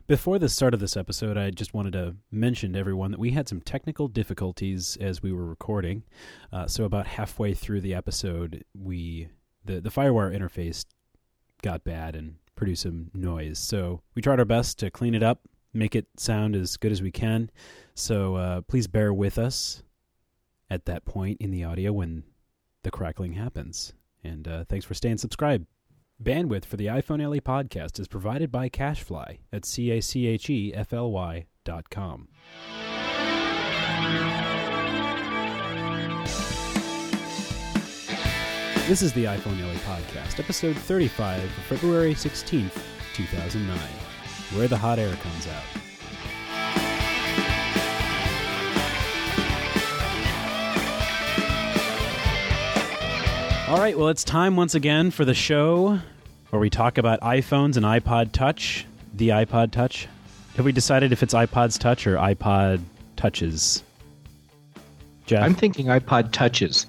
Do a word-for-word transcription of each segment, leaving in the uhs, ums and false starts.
Before the start of this episode, I just wanted to mention to everyone that we had some technical difficulties as we were recording. Uh, so about halfway through the episode, we the, the FireWire interface got bad and produced some noise. So we tried our best to clean it up, make it sound as good as we can. So uh, please bear with us at that point in the audio when the crackling happens. And uh, thanks for staying subscribed. Bandwidth for the iPhone L E podcast is provided by CacheFly at C A C H E F L Y dot com. This is the iPhone L E podcast, episode thirty-five of February sixteenth, two thousand nine, where the hot air comes out. All right, well, it's time once again for the show where we talk about iPhones and iPod Touch, the iPod Touch. Have we decided if it's iPod's Touch or iPod Touches? Jeff? I'm thinking iPod Touches.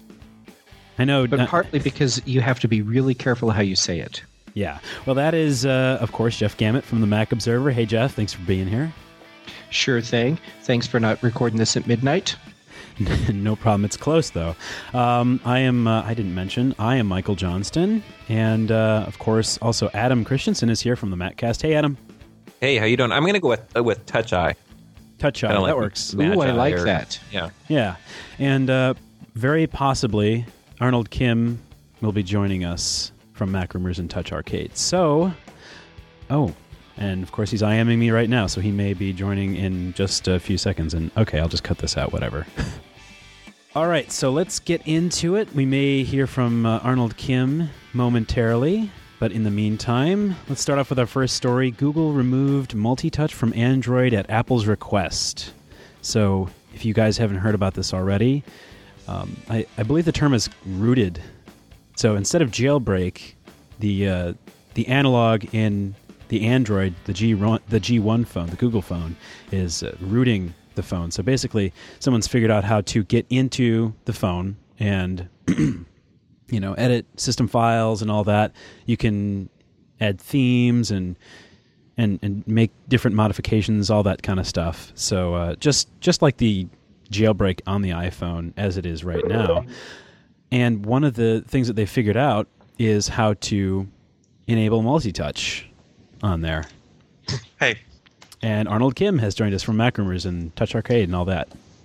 I know. But uh, partly because you have to be really careful how you say it. Yeah. Well, that is, uh, of course, Jeff Gamet from the Mac Observer. Hey, Jeff, thanks for being here. Sure thing. Thanks for not recording this at midnight. No problem. It's close, though. Um, I am, uh, I didn't mention, I am Michael Johnston. And, uh, of course, also Adam Christensen is here from the MacCast. Hey, Adam. Hey, how you doing? I'm going to go with uh, with Touch Eye. Touch Eye, Kinda that like works. Ooh, I Magi like or- that. Yeah. Yeah. And uh, very possibly, Arnold Kim will be joining us from Mac Rumors and Touch Arcade. So, oh, and of course he's IMing me right now, so he may be joining in just a few seconds. And okay, I'll just cut this out, whatever. All right, so let's get into it. We may hear from uh, Arnold Kim momentarily, but in the meantime, let's start off with our first story. Google removed multi-touch from Android at Apple's request. So if you guys haven't heard about this already, um, I, I believe the term is rooted. So instead of jailbreak, the uh, the analog in the Android, the G the G one phone, the Google phone, is uh, rooting the phone. So basically, someone's figured out how to get into the phone and, you know, edit system files and all that. You can add themes and and and make different modifications, all that kind of stuff. So uh, just just like the jailbreak on the iPhone as it is right now. And one of the things that they figured out is how to enable multi-touch on there. Hey. And Arnold Kim has joined us from Mac Rumors and Touch Arcade and all that.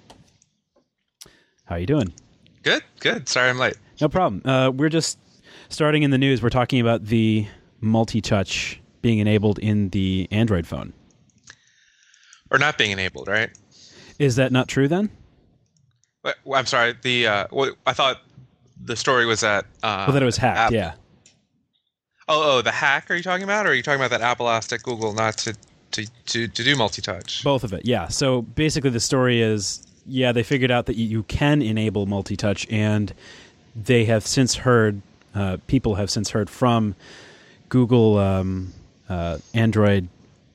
How you doing? Good, good. Sorry I'm late. No problem. Uh, we're just starting in the news. We're talking about the multi-touch being enabled in the Android phone. Or not being enabled, right? Is that not true then? But, well, I'm sorry. The uh, well, I thought the story was that... Uh, Well, that it was hacked, Apple- yeah. Oh, oh, the hack are you talking about? Or are you talking about that Apple asked at Google not to, to, to, to do multi-touch? Both of it, yeah. So basically the story is, yeah, they figured out that you, you can enable multi-touch, and they have since heard, uh, people have since heard from Google um, uh, Android,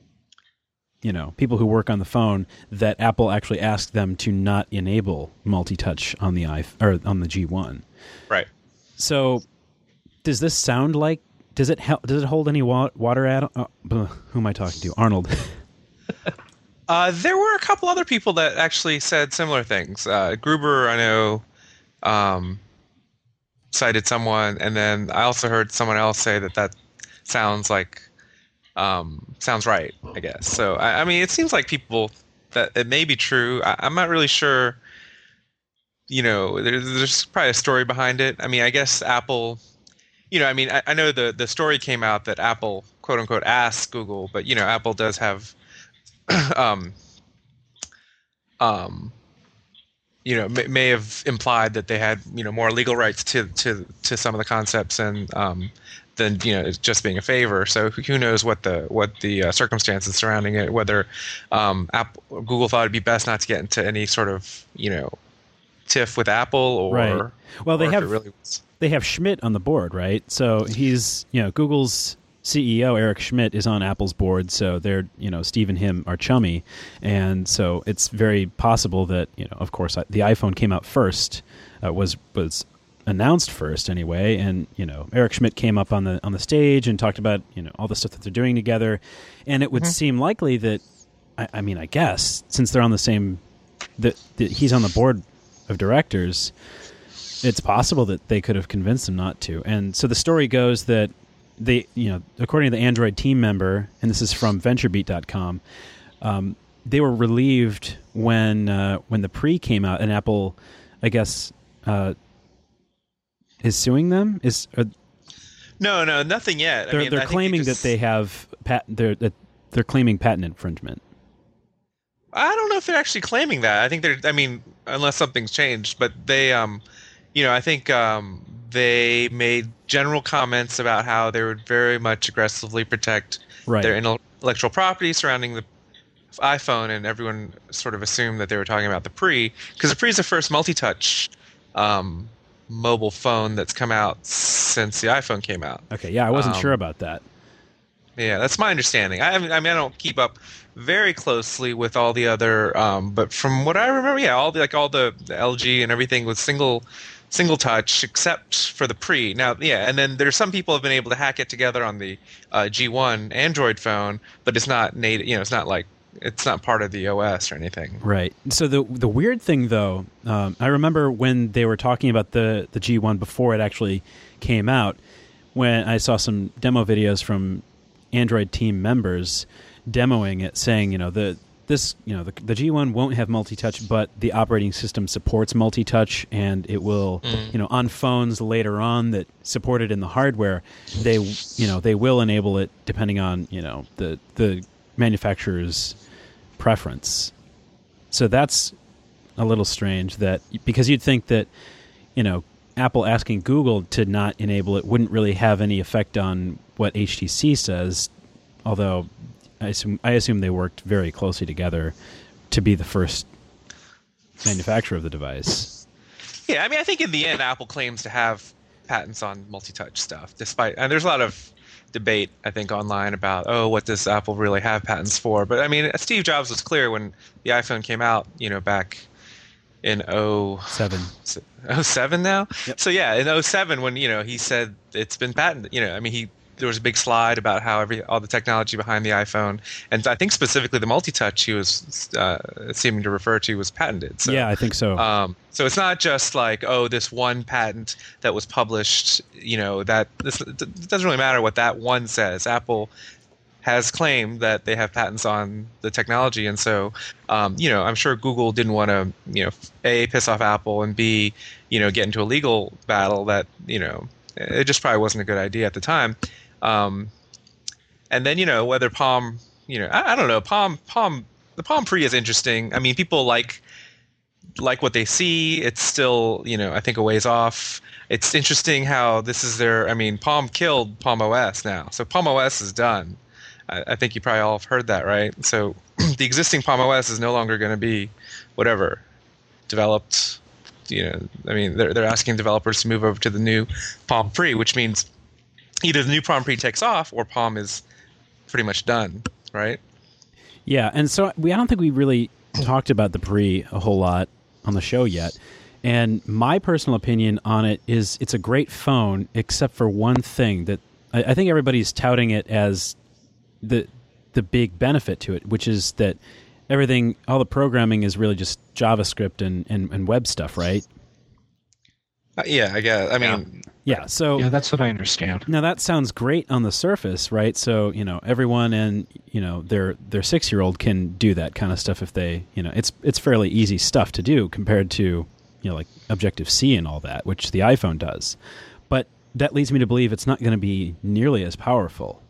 you know, people who work on the phone, that Apple actually asked them to not enable multi-touch on the i or on the G one. Right. So does this sound like, does it hel- does it hold any wa- water at uh, who am I talking to? Arnold. Uh, there were a couple other people that actually said similar things. Uh, Gruber, I know, um, cited someone, and then I also heard someone else say that that sounds like um, sounds right, I guess. So I, I mean, it seems like people that it may be true. I, I'm not really sure. You know, there's, there's probably a story behind it. I mean, I guess Apple. You know, I mean, I, I know the the story came out that Apple, quote unquote, asked Google, but you know, Apple does have. um, um, you know, may, may have implied that they had, you know, more legal rights to to, to some of the concepts and um, than you know just being a favor. So who knows what the what the uh, circumstances surrounding it? Whether um, Apple, Google thought it'd be best not to get into any sort of you know tiff with Apple, or Right. Well, they or if have it really was. they have Schmidt on the board, right? So he's, you know, Google's C E O Eric Schmidt is on Apple's board, so they're, you know, Steve and him are chummy, and so it's very possible that, you know, of course, the iPhone came out first, uh, was was announced first anyway, and you know Eric Schmidt came up on the on the stage and talked about you know all the stuff that they're doing together, and it would mm-hmm. seem likely that I, I mean I guess since they're on the same that, that he's on the board of directors, it's possible that they could have convinced him not to. And so the story goes that they you know according to the Android team member, and this is from VentureBeat dot com, um, they were relieved when uh, when the Pre came out and Apple, I guess. Uh, is suing them? Is uh, no, no, nothing yet. They're, I mean, they're I claiming just, that they have patent. They're that they're claiming patent infringement. I don't know if they're actually claiming that. I think they're. I mean, unless something's changed, but they, um, you know, I think um, they made general comments about how they would very much aggressively protect right. their intellectual property surrounding the iPhone, and everyone sort of assumed that they were talking about the Pre, because the Pre is the first multi-touch. Um, mobile phone that's come out since the iPhone came out. Okay, yeah, I wasn't um, sure about that. Yeah, that's my understanding. I, I mean, I don't keep up very closely with all the other, um, but from what I remember, yeah, all the like all the, the L G and everything was single, single touch, except for the Pre. Now, yeah, and then there's some people have been able to hack it together on the uh, G one Android phone, but it's not native. You know, it's not like. It's not part of the O S or anything. Right. So the the weird thing, though, um, I remember when they were talking about the, the G one before it actually came out, when I saw some demo videos from Android team members demoing it, saying, you know, the this you know the, the G one won't have multi-touch, but the operating system supports multi-touch, and it will, mm. you know, on phones later on that support it in the hardware, they you know they will enable it depending on you know the the manufacturer's preference. So that's a little strange, that because you'd think that you know Apple asking Google to not enable it wouldn't really have any effect on what H T C says, although I assume I assume they worked very closely together to be the first manufacturer of the device. Yeah, I mean I think in the end Apple claims to have patents on multi-touch stuff, despite and there's a lot of debate, I think, online about, oh, what does Apple really have patents for? But I mean, Steve Jobs was clear when the iPhone came out, you know, back in oh seven oh seven now. Yep. So yeah, in oh seven when you know he said it's been patented. You know, I mean, he there was a big slide about how every all the technology behind the iPhone, and I think specifically the multi-touch he was uh, seeming to refer to was patented. So, yeah, I think so. Um, so it's not just like, oh, this one patent that was published. You know, that this it doesn't really matter what that one says. Apple has claimed that they have patents on the technology, and so um, you know, I'm sure Google didn't want to, you know, A, piss off Apple, and B, you know, get into a legal battle that, you know, it just probably wasn't a good idea at the time. Um, and then, you know, whether Palm, you know, I, I don't know, Palm, Palm, the Palm Pre is interesting. I mean, people like like what they see. It's still, you know, I think a ways off. It's interesting how this is their, I mean, Palm killed Palm O S now. So Palm O S is done. I, I think you probably all have heard that, right? So the existing Palm O S is no longer going to be whatever developed. You know, I mean, they're they're asking developers to move over to the new Palm Pre, which means either the new Palm Pre takes off or Palm is pretty much done, right? Yeah, and so we I don't think we really talked about the Pre a whole lot on the show yet. And my personal opinion on it is it's a great phone, except for one thing that I, I think everybody's touting it as the the big benefit to it, which is that everything, all the programming is really just JavaScript and, and, and web stuff, right? Uh, yeah, I guess. I mean, yeah. So yeah, that's what I understand. Now that sounds great on the surface, right? So you know, everyone and you know their their six year old can do that kind of stuff if they, you know, it's it's fairly easy stuff to do compared to, you know, like Objective C and all that, which the iPhone does. But that leads me to believe it's not going to be nearly as powerful.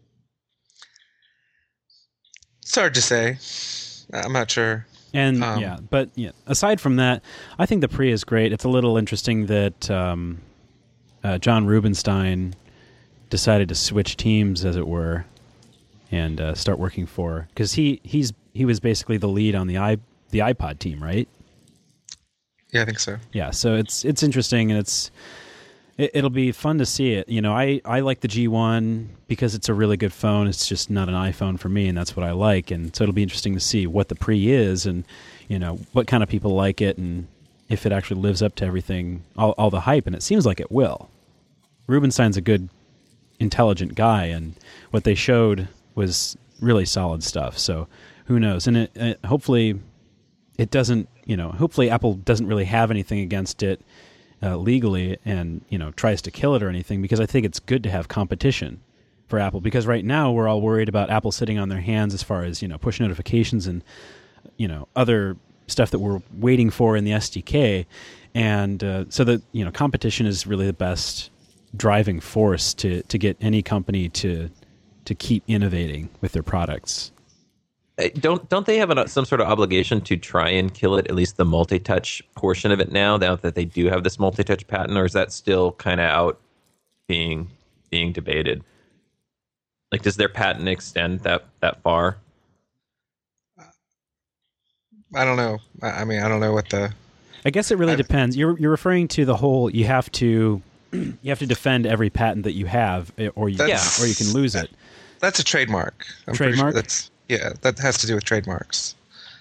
It's hard to say. I'm not sure. And um, yeah, but yeah, aside from that, I think the Pre is great. It's a little interesting that um, uh, John Rubinstein decided to switch teams, as it were, and uh, start working for, because he he's he was basically the lead on the i the iPod team, right? Yeah, I think so. Yeah, so it's it's interesting, and it's it, it'll be fun to see it. You know, I, I like the G one because it's a really good phone. It's just not an iPhone for me, and that's what I like. And so it'll be interesting to see what the Pre is, and you know what kind of people like it, and if it actually lives up to everything, all, all the hype, and it seems like it will. Rubenstein's a good, intelligent guy, and what they showed was really solid stuff. So who knows? And it, it, hopefully it doesn't, you know, hopefully Apple doesn't really have anything against it uh, legally and, you know, tries to kill it or anything, because I think it's good to have competition for Apple, because right now we're all worried about Apple sitting on their hands as far as, you know, push notifications and, you know, other stuff that we're waiting for in the S D K. And uh, so that, you know, competition is really the best driving force to, to get any company to to keep innovating with their products. Don't don't they have an, some sort of obligation to try and kill it, at least the multi-touch portion of it now, now that they do have this multi-touch patent, or is that still kind of out being being debated? Like, does their patent extend that, that far? I don't know. I I mean, I don't know what the... I guess it really I've- depends. You're you're referring to the whole, you have to you have to defend every patent that you have, eh, or you That's- or you can lose it. That's a trademark. I'm pretty Trademark? Sure that's yeah. That has to do with trademarks.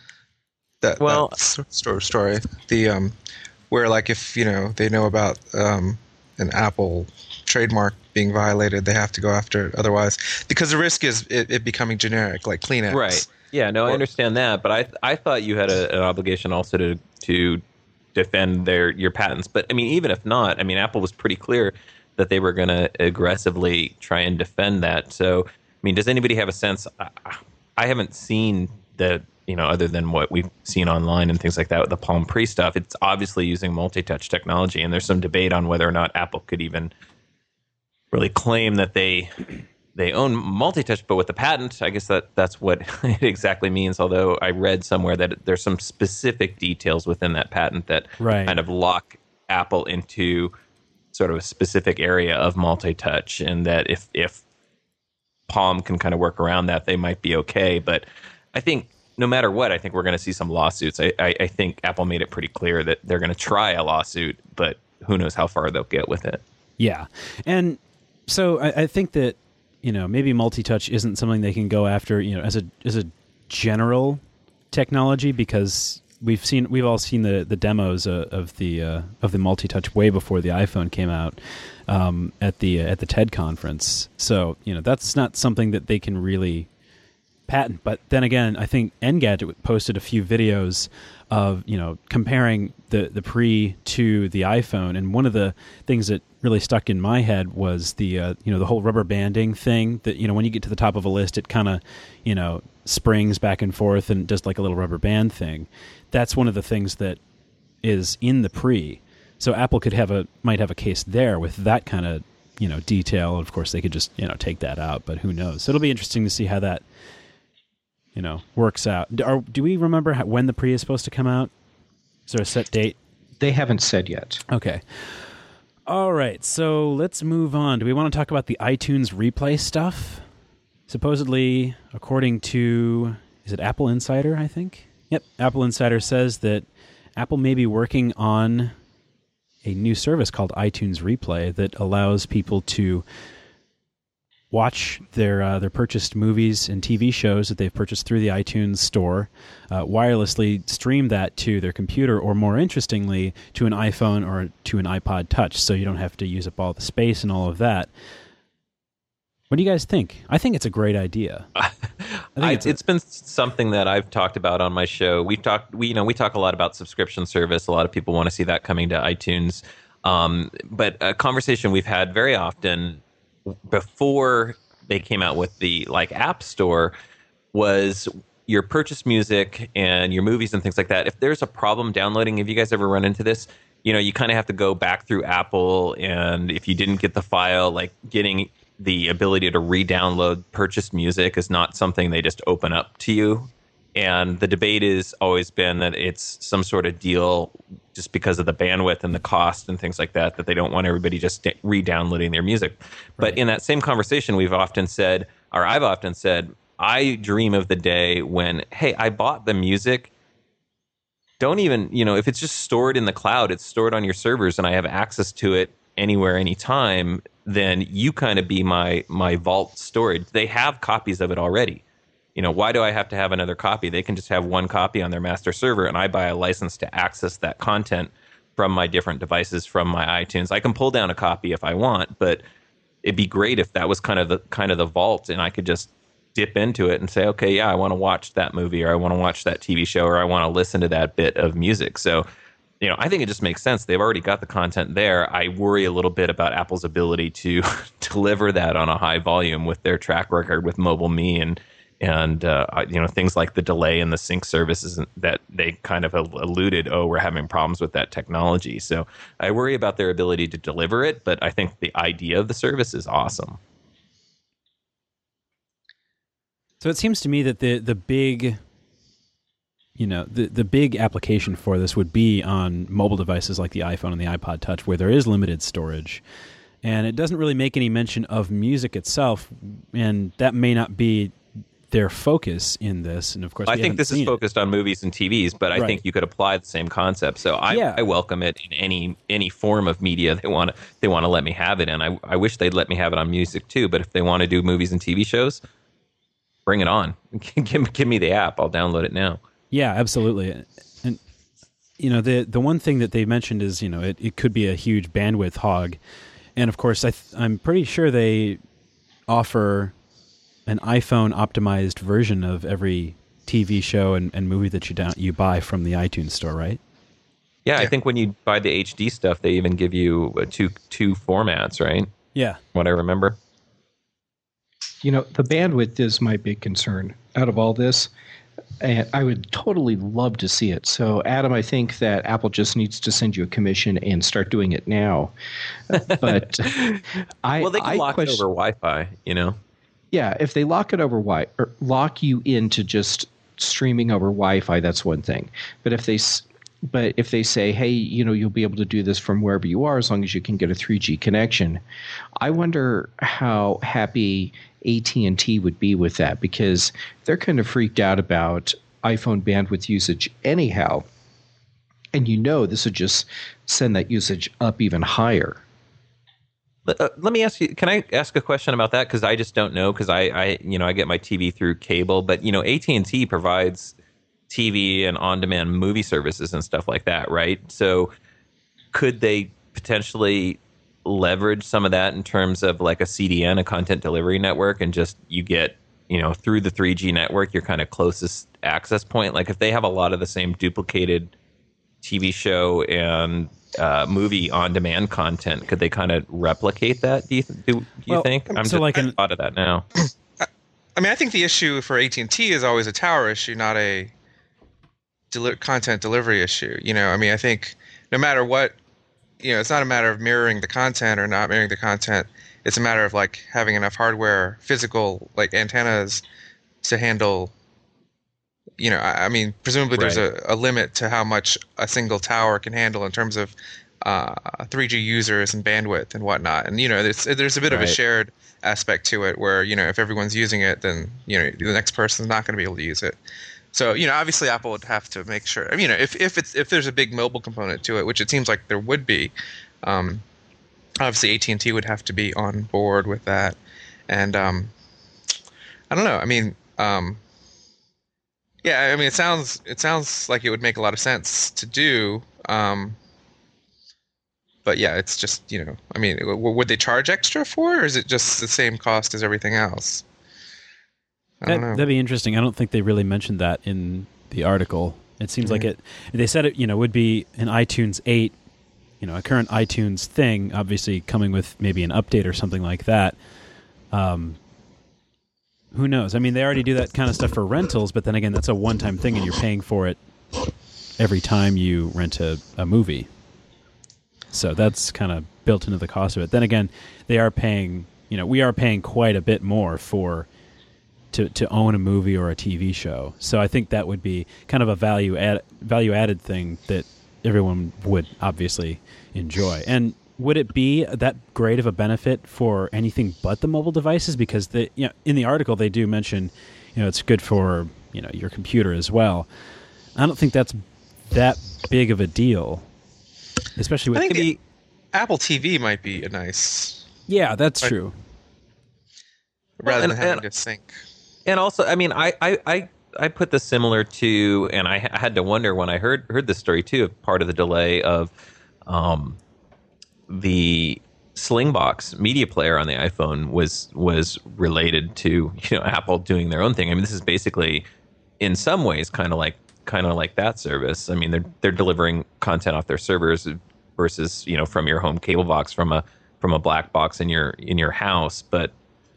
That Well- that s- story story. The um, where like if you know they know about um an Apple trademark being violated, they have to go after it. Otherwise, because the risk is it, it becoming generic, like Kleenex. Right. Yeah, no, I Or- understand that, but I I thought you had a, an obligation also to to defend their your patents. But I mean, even if not, I mean, Apple was pretty clear that they were going to aggressively try and defend that. So, I mean, does anybody have a sense? I, I haven't seen the, you know, other than what we've seen online and things like that with the Palm Pre stuff. It's obviously using multi-touch technology, and there's some debate on whether or not Apple could even really claim that they they own multi-touch. But with the patent, I guess that that's what it exactly means. Although I read somewhere that there's some specific details within that patent that Right. kind of lock Apple into sort of a specific area of multi-touch, and that if if Palm can kind of work around that, they might be okay. But I think no matter what, I think we're going to see some lawsuits. I, I, I think Apple made it pretty clear that they're going to try a lawsuit, but who knows how far they'll get with it. Yeah. And so I, I think that, you know, maybe multi-touch isn't something they can go after, you know, as a as a general technology, because we've seen we've all seen the the demos uh, of the uh, of the multi-touch way before the iPhone came out um, at the uh, at the TED conference. So, you know, that's not something that they can really patent. But then again, I think Engadget posted a few videos of, you know, comparing the, the Pre to the iPhone. And one of the things that really stuck in my head was the, uh, you know, the whole rubber banding thing that, you know, when you get to the top of a list, it kind of, you know, springs back and forth and does like a little rubber band thing. That's one of the things that is in the Pre. So Apple could have a, might have a case there with that kind of, you know, detail. Of course, they could just, you know, take that out, but who knows? So it'll be interesting to see how that, you know, works out. Do, are, do we remember how, when the Pre is supposed to come out? Is there a set date? They haven't said yet. Okay. All right. So let's move on. Do we want to talk about the iTunes Replay stuff? Supposedly, according to, is it Apple Insider, I think? Yep. Apple Insider says that Apple may be working on a new service called iTunes Replay that allows people to watch their uh, their purchased movies and T V shows that they've purchased through the iTunes store, uh, wirelessly stream that to their computer, or more interestingly, to an iPhone or to an iPod Touch, so you don't have to use up all the space and all of that. What do you guys think? I think it's a great idea. I think I, it's it's a- been something that I've talked about on my show. We've talked, we you know, we talk a lot about subscription service. A lot of people want to see that coming to iTunes, um, but a conversation we've had very often before they came out with the like App Store was your purchase music and your movies and things like that. If there's a problem downloading, have you guys ever run into this? You know, you kind of have to go back through Apple, and if you didn't get the file, like getting the ability to re-download purchased music is not something they just open up to you. And the debate has always been that it's some sort of deal just because of the bandwidth and the cost and things like that, that they don't want everybody just re-downloading their music. But in that same conversation, we've often said, or I've often said, I dream of the day when, hey, I bought the music. Don't even, you know, if it's just stored in the cloud, it's stored on your servers and I have access to it anywhere, anytime, then you kind of be my my vault storage. They have copies of it already. You know, why do I have to have another copy? They can just have one copy on their master server, and I buy a license to access that content from my different devices, from my iTunes. I can pull down a copy if I want, but it'd be great if that was kind of the kind of the vault, and I could just dip into it and say, okay, yeah, I want to watch that movie, or I want to watch that T V show, or I want to listen to that bit of music. So, you know, I think it just makes sense. They've already got the content there. I worry a little bit about Apple's ability to deliver that on a high volume with their track record with MobileMe and and uh, you know, things like the delay in the sync services that they kind of alluded, oh, we're having problems with that technology. So I worry about their ability to deliver it, but I think the idea of the service is awesome. So it seems to me that the the big, you know, the, the big application for this would be on mobile devices like the iPhone and the iPod Touch, where there is limited storage. And it doesn't really make any mention of music itself, and that may not be their focus in this. And of course, I we think this is it. focused on movies and T Vs, but I Right. think you could apply the same concept. So I, Yeah. I welcome it in any any form of media they want to they want to let me have it in. I I wish they'd let me have it on music too. But if they want to do movies and T V shows, bring it on. give give me the app. I'll download it now. Yeah, absolutely. And you know, the the one thing that they mentioned is, you know, it, it could be a huge bandwidth hog. And of course, I th- I'm pretty sure they offer an iPhone optimized version of every T V show and, and movie that you down, you buy from the iTunes store, right? Yeah, I Yeah. think when you buy the H D stuff, they even give you uh, two two formats, right? Yeah. What I remember. You know, the bandwidth is my big concern out of all this. And I would totally love to see it. So, Adam, I think that Apple just needs to send you a commission and start doing it now. But I, Well, they can I lock question, it over Wi-Fi, you know. yeah, if they lock it over Wi, or lock you into just streaming over Wi-Fi, that's one thing. But if they, s- but if they say, hey, you know, you'll be able to do this from wherever you are as long as you can get a three G connection, I wonder how happy A T and T would be with that, because they're kind of freaked out about iPhone bandwidth usage anyhow. And you know this would just send that usage up even higher. Let, uh, let me ask you. Can I ask a question about that? Because I just don't know. Because I, I, you know, I get my T V through cable, but you know, A T and T provides T V and on-demand movie services and stuff like that, right? So, could they potentially leverage some of that in terms of like a C D N, a content delivery network, and just you get, you know, through the three G network, your kind of closest access point? Like if they have a lot of the same duplicated T V show and uh, movie on-demand content, could they kind of replicate that? Do you th- do, do you Well, think? I'm so just like I an- thought of that now. I mean, I think the issue for A T and T is always a tower issue, not a deli- content delivery issue. You know, I mean, I think no matter what, you know, it's not a matter of mirroring the content or not mirroring the content. It's a matter of like having enough hardware, physical like antennas to handle. You know, I, I mean, presumably there's Right. a, a limit to how much a single tower can handle in terms of uh, three G users and bandwidth and whatnot. And you know, there's there's a bit of a Right. shared aspect to it where, you know, if everyone's using it, then you know the next person's not going to be able to use it. So, you know, obviously Apple would have to make sure. I mean, you know, if if it's if there's a big mobile component to it, which it seems like there would be, um, obviously A T and T would have to be on board with that. And um, I don't know. I mean, um, yeah, I mean, it sounds it sounds like it would make a lot of sense to do. Um, but yeah, it's just, you know, I mean, w- would they charge extra for it, or is it just the same cost as everything else? I That, don't know. that'd be interesting. I don't think they really mentioned that in the article. It seems like it. They said it, you know, would be an iTunes eight, you know, a current iTunes thing, obviously coming with maybe an update or something like that. Um, who knows? I mean, they already do that kind of stuff for rentals, but then again, that's a one-time thing, and you're paying for it every time you rent a, a movie. So that's kind of built into the cost of it. Then again, they are paying, you know, we are paying quite a bit more for to, to own a movie or a T V show. So I think that would be kind of a value add, value added thing that everyone would obviously enjoy. And would it be that great of a benefit for anything but the mobile devices? Because the, you know, in the article they do mention, you know, it's good for, you know, your computer as well. I don't think that's that big of a deal, especially with I think Maybe- Apple T V might be a nice, yeah, that's Like- true. rather and- than having and- to sync. And also, I mean, I, I, I, I put this similar to, and I, I had to wonder when I heard heard this story too, of part of the delay of um, the Slingbox media player on the iPhone was was related to, you know, Apple doing their own thing. I mean, this is basically, in some ways, kind of like kind of like that service. I mean, they're they're delivering content off their servers versus, you know, from your home cable box from a from a black box in your in your house, but.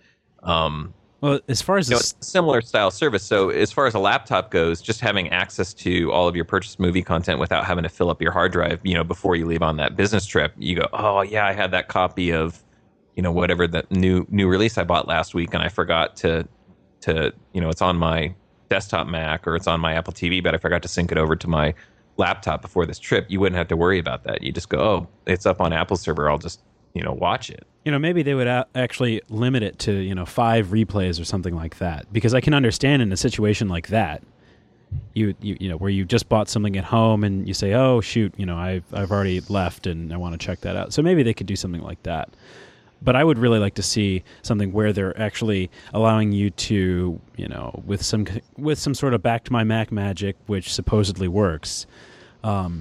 Um, Well, as far as You know, this, it's a similar style service. So as far as a laptop goes, just having access to all of your purchased movie content without having to fill up your hard drive, you know, before you leave on that business trip, you go, oh yeah, I had that copy of, you know, whatever the new new release I bought last week, and I forgot to to you know, it's on my desktop Mac or it's on my Apple T V, but I forgot to sync it over to my laptop before this trip. You wouldn't have to worry about that. You just go, oh, it's up on Apple server. I'll just, you know, watch it. you know, maybe they would a- actually limit it to, you know, five replays or something like that. Because I can understand in a situation like that, you you you know, where you just bought something at home and you say, oh shoot, you know, I've I've already left and I want to check that out. So maybe they could do something like that. But I would really like to see something where they're actually allowing you to, you know, with some with some sort of back to my Mac magic, which supposedly works. Um,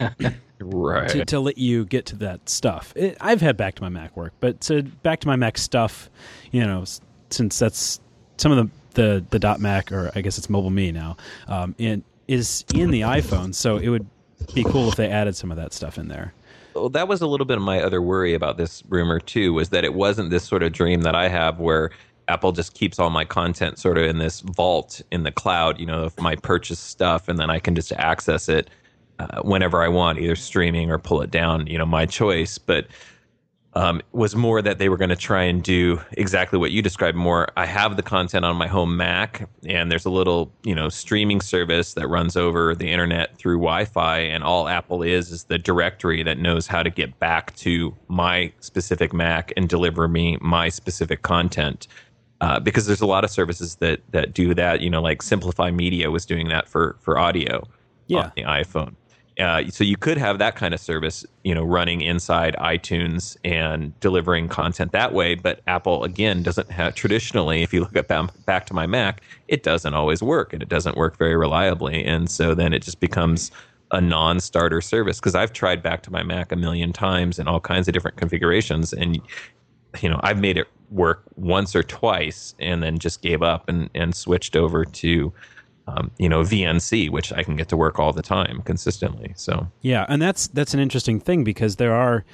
Right. to, to let you get to that stuff. It, I've had back to my Mac work, but to back to my Mac stuff, you know, s- since that's some of the, the, the dot Mac, or I guess it's Mobile Me now, um, in, is in the iPhone. So it would be cool if they added some of that stuff in there. Well, that was a little bit of my other worry about this rumor too, was that it wasn't this sort of dream that I have where Apple just keeps all my content sort of in this vault in the cloud, you know, of my purchased stuff, and then I can just access it uh, whenever I want, either streaming or pull it down, you know, my choice. But um, it was more that they were going to try and do exactly what you described more. I have the content on my home Mac, and there's a little, you know, streaming service that runs over the internet through Wi-Fi, and all Apple is is the directory that knows how to get back to my specific Mac and deliver me my specific content. Uh, because there's a lot of services that that do that, you know, like Simplify Media was doing that for for audio Yeah. on the iPhone. Uh, so you could have that kind of service, you know, running inside iTunes and delivering content that way. But Apple, again, doesn't have traditionally, if you look at bam- back to my Mac, it doesn't always work, and it doesn't work very reliably. And so then it just becomes a non-starter service, because I've tried back to my Mac a million times in all kinds of different configurations. And, you know, I've made it work once or twice and then just gave up and, and switched over to Um, you know, V N C, which I can get to work all the time consistently. So Yeah, and that's that's an interesting thing, because there are,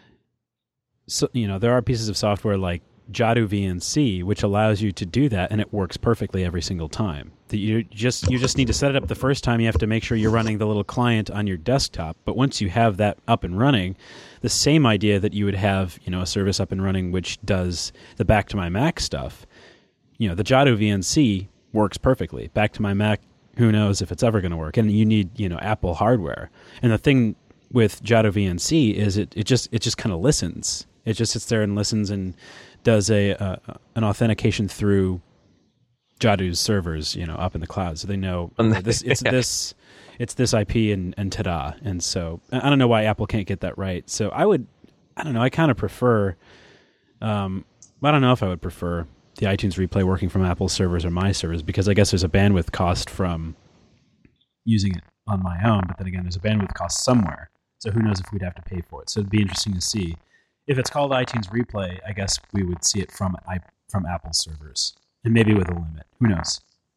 so, you know, there are pieces of software like Jadu V N C which allows you to do that, and it works perfectly every single time. That you just you just need to set it up the first time. You have to make sure you're running the little client on your desktop. But once you have that up and running, the same idea that you would have, you know, a service up and running which does the back to my Mac stuff. You know, the Jadu V N C works perfectly. Back to my Mac, who knows if it's ever going to work? And you need, you know, Apple hardware. And the thing with Jadu V N C is it, it just it just kind of listens. It just sits there and listens and does a uh, an authentication through Jadu's servers, you know, up in the cloud, so they know okay, this it's Yeah. this it's this I P and and ta-da. And so I don't know why Apple can't get that right. So I would, I don't know, I kind of prefer. Um, I don't know if I would prefer the iTunes Replay working from Apple servers or my servers, because I guess there's a bandwidth cost from using it on my own, but then again, there's a bandwidth cost somewhere. So who knows if we'd have to pay for it. So it'd be interesting to see. If it's called iTunes Replay, I guess we would see it from I, from Apple servers, and maybe with a limit. Who knows?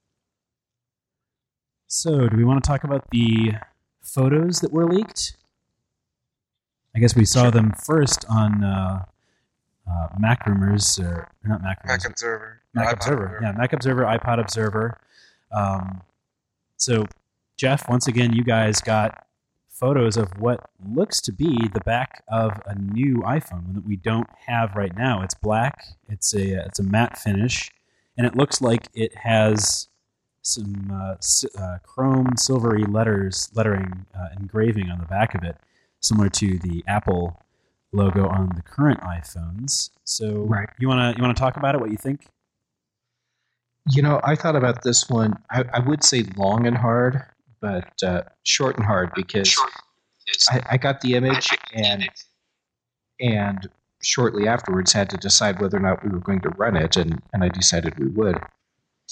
So do we want to talk about the photos that were leaked? I guess we saw Sure. them first on uh, uh, Mac Rumors, or not Mac Rumors. Mac Observer. Mac iPod Observer. Yeah, Mac Observer, iPod Observer. Um, so, Jeff, once again, you guys got photos of what looks to be the back of a new iPhone, one that we don't have right now. It's black. It's a it's a matte finish, and it looks like it has some uh, s- uh, chrome silvery letters, lettering, uh, engraving on the back of it, similar to the Apple logo on the current iPhones. So, Right. you wanna you wanna talk about it? What you think? You know, I thought about this one. I, I would say long and hard, but uh, short and hard, because I, I got the image and and shortly afterwards had to decide whether or not we were going to run it, and, and I decided we would.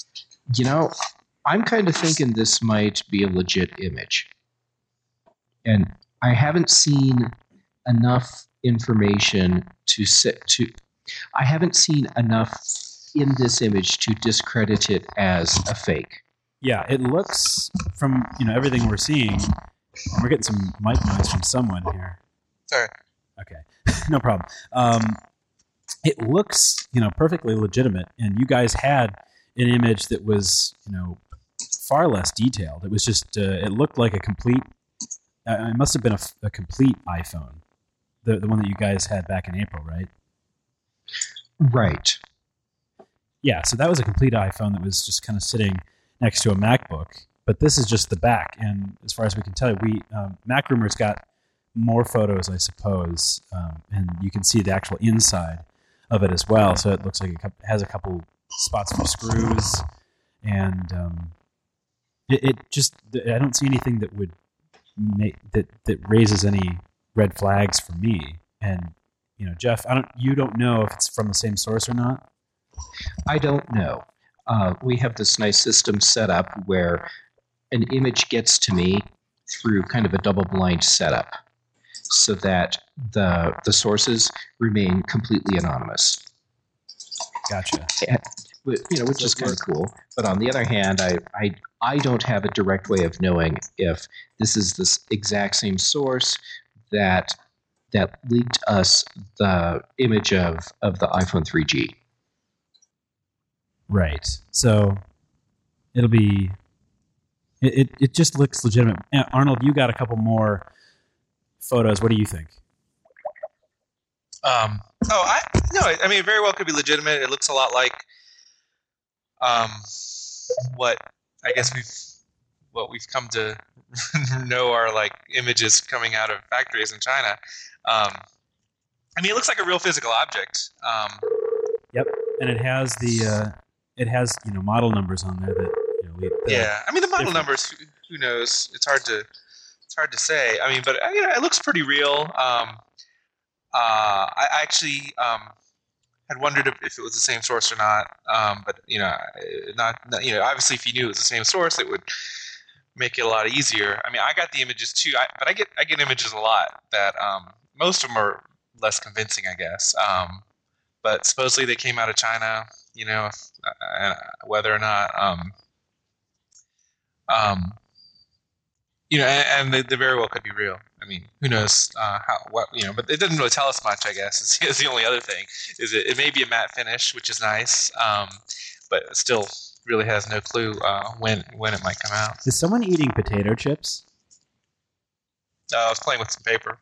You know, I'm kind of thinking this might be a legit image. And I haven't seen enough information to sit to I haven't seen enough in this image to discredit it as a fake. Yeah, it looks from, you know, everything we're seeing. We're getting some mic noise from someone here. Sorry. Okay, no problem. Um, it looks, you know, perfectly legitimate, and you guys had an image that was, you know, far less detailed. It was just, uh, it looked like a complete. Uh, it must have been a, a complete iPhone, the the one that you guys had back in April, right? Right. Yeah, so that was a complete iPhone that was just kind of sitting next to a MacBook. But this is just the back, and as far as we can tell, we um, Mac Rumors got more photos, I suppose, um, and you can see the actual inside of it as well. So it looks like it has a couple spots for screws, and um, it, it just I don't see anything that would make that that raises any red flags for me. And you know, Jeff, I don't you don't know if it's from the same source or not. I don't know. Uh, we have this nice system set up where an image gets to me through kind of a double-blind setup, so that the the sources remain completely anonymous. Gotcha. And, you know, which is kind of cool. But on the other hand, I, I I don't have a direct way of knowing if this is this exact same source that that leaked us the image of, of the iPhone three G. Right. So it'll be. It, it it just looks legitimate. Arnold, you got a couple more photos. What do you think? Um, oh, I no. I mean, it very well could be legitimate. It looks a lot like um, what I guess we've what we've come to know are like images coming out of factories in China. Um, I mean, it looks like a real physical object. Um, yep, and it has the uh, it has you know model numbers on there that. Yeah, I mean the model numbers. Who, who knows? It's hard to it's hard to say. I mean, but you know, it looks pretty real. Um, uh, I actually um, had wondered if, if it was the same source or not. Um, but you know, not, not you know, obviously, if you knew it was the same source, it would make it a lot easier. I mean, I got the images too, I, but I get I get images a lot that um, most of them are less convincing, I guess. Um, but supposedly they came out of China. You know, if, uh, whether or not. Um, Um, you know, and, and they, they very well could be real. I mean, who knows uh, how? What you know? But it doesn't really tell us much. I guess is, is the only other thing. Is it? It may be a matte finish, which is nice, um, but it still really has no clue uh, when when it might come out. Is someone eating potato chips? Uh, I was playing with some paper.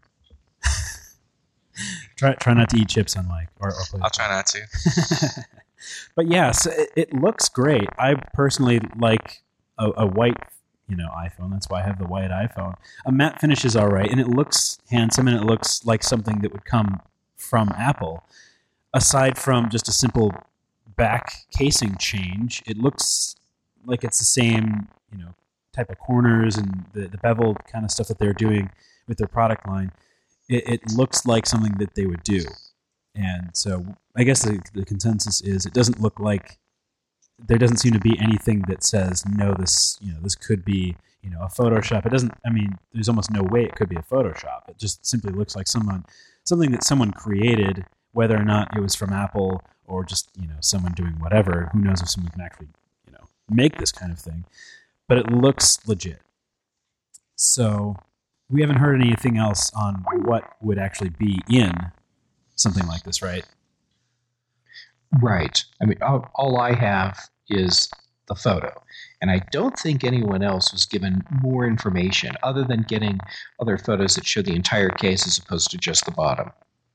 try try not to eat chips on mic, or, or play I'll try not to. But yes, yeah, so it, it looks great. I personally like. A, a white, you know, iPhone. That's why I have the white iPhone. A matte finish is all right, and it looks handsome, and it looks like something that would come from Apple. Aside from just a simple back casing change, it looks like it's the same, you know, type of corners and the, the bevel kind of stuff that they're doing with their product line. It, it looks like something that they would do. And so I guess the, the consensus is it doesn't look like there doesn't seem to be anything that says no. This you know this could be you know a Photoshop. It doesn't. I mean, there's almost no way it could be a Photoshop. It just simply looks like someone something that someone created, whether or not it was from Apple or just you know someone doing whatever. Who knows if someone can actually you know make this kind of thing? But it looks legit. So we haven't heard anything else on what would actually be in something like this, right? Right. I mean, all, all I have is the photo. And I don't think anyone else was given more information other than getting other photos that show the entire case as opposed to just the bottom.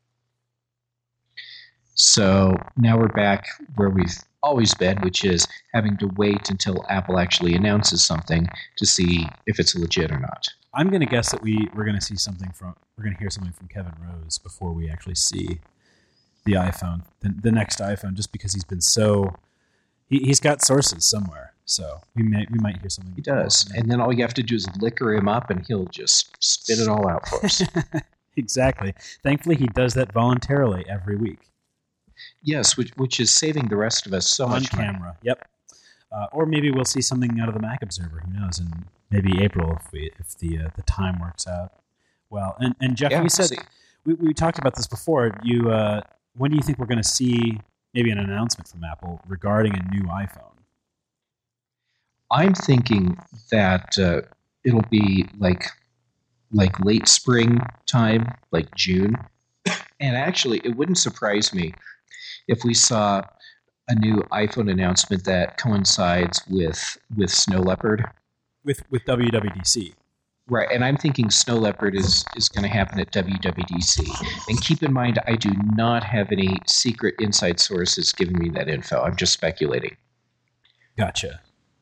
So now we're back where we've always been, which is having to wait until Apple actually announces something to see if it's legit or not. I'm going to guess that we, we're going to see something from, we're going to hear something from Kevin Rose before we actually see the iPhone, the, the next iPhone, just because he's been so, he, he's got sources somewhere. So we may we might hear something. He does. And then all you have to do is liquor him up and he'll just spit it all out for us. Exactly. Thankfully, he does that voluntarily every week. Yes, which which is saving the rest of us so on much camera. money. Yep. Uh, or maybe we'll see something out of the Mac Observer. Who knows? And maybe April if we if the uh, the time works out well. And and Jeff, Yeah, you we'll said see. we we talked about this before. You uh, when do you think we're going to see maybe an announcement from Apple regarding a new iPhone? I'm thinking that uh, it'll be like like late spring time, like June. And actually, it wouldn't surprise me if we saw a new iPhone announcement that coincides with with Snow Leopard. With with W W D C. Right, and I'm thinking Snow Leopard is, is going to happen at W W D C. And keep in mind, I do not have any secret inside sources giving me that info. I'm just speculating. Gotcha.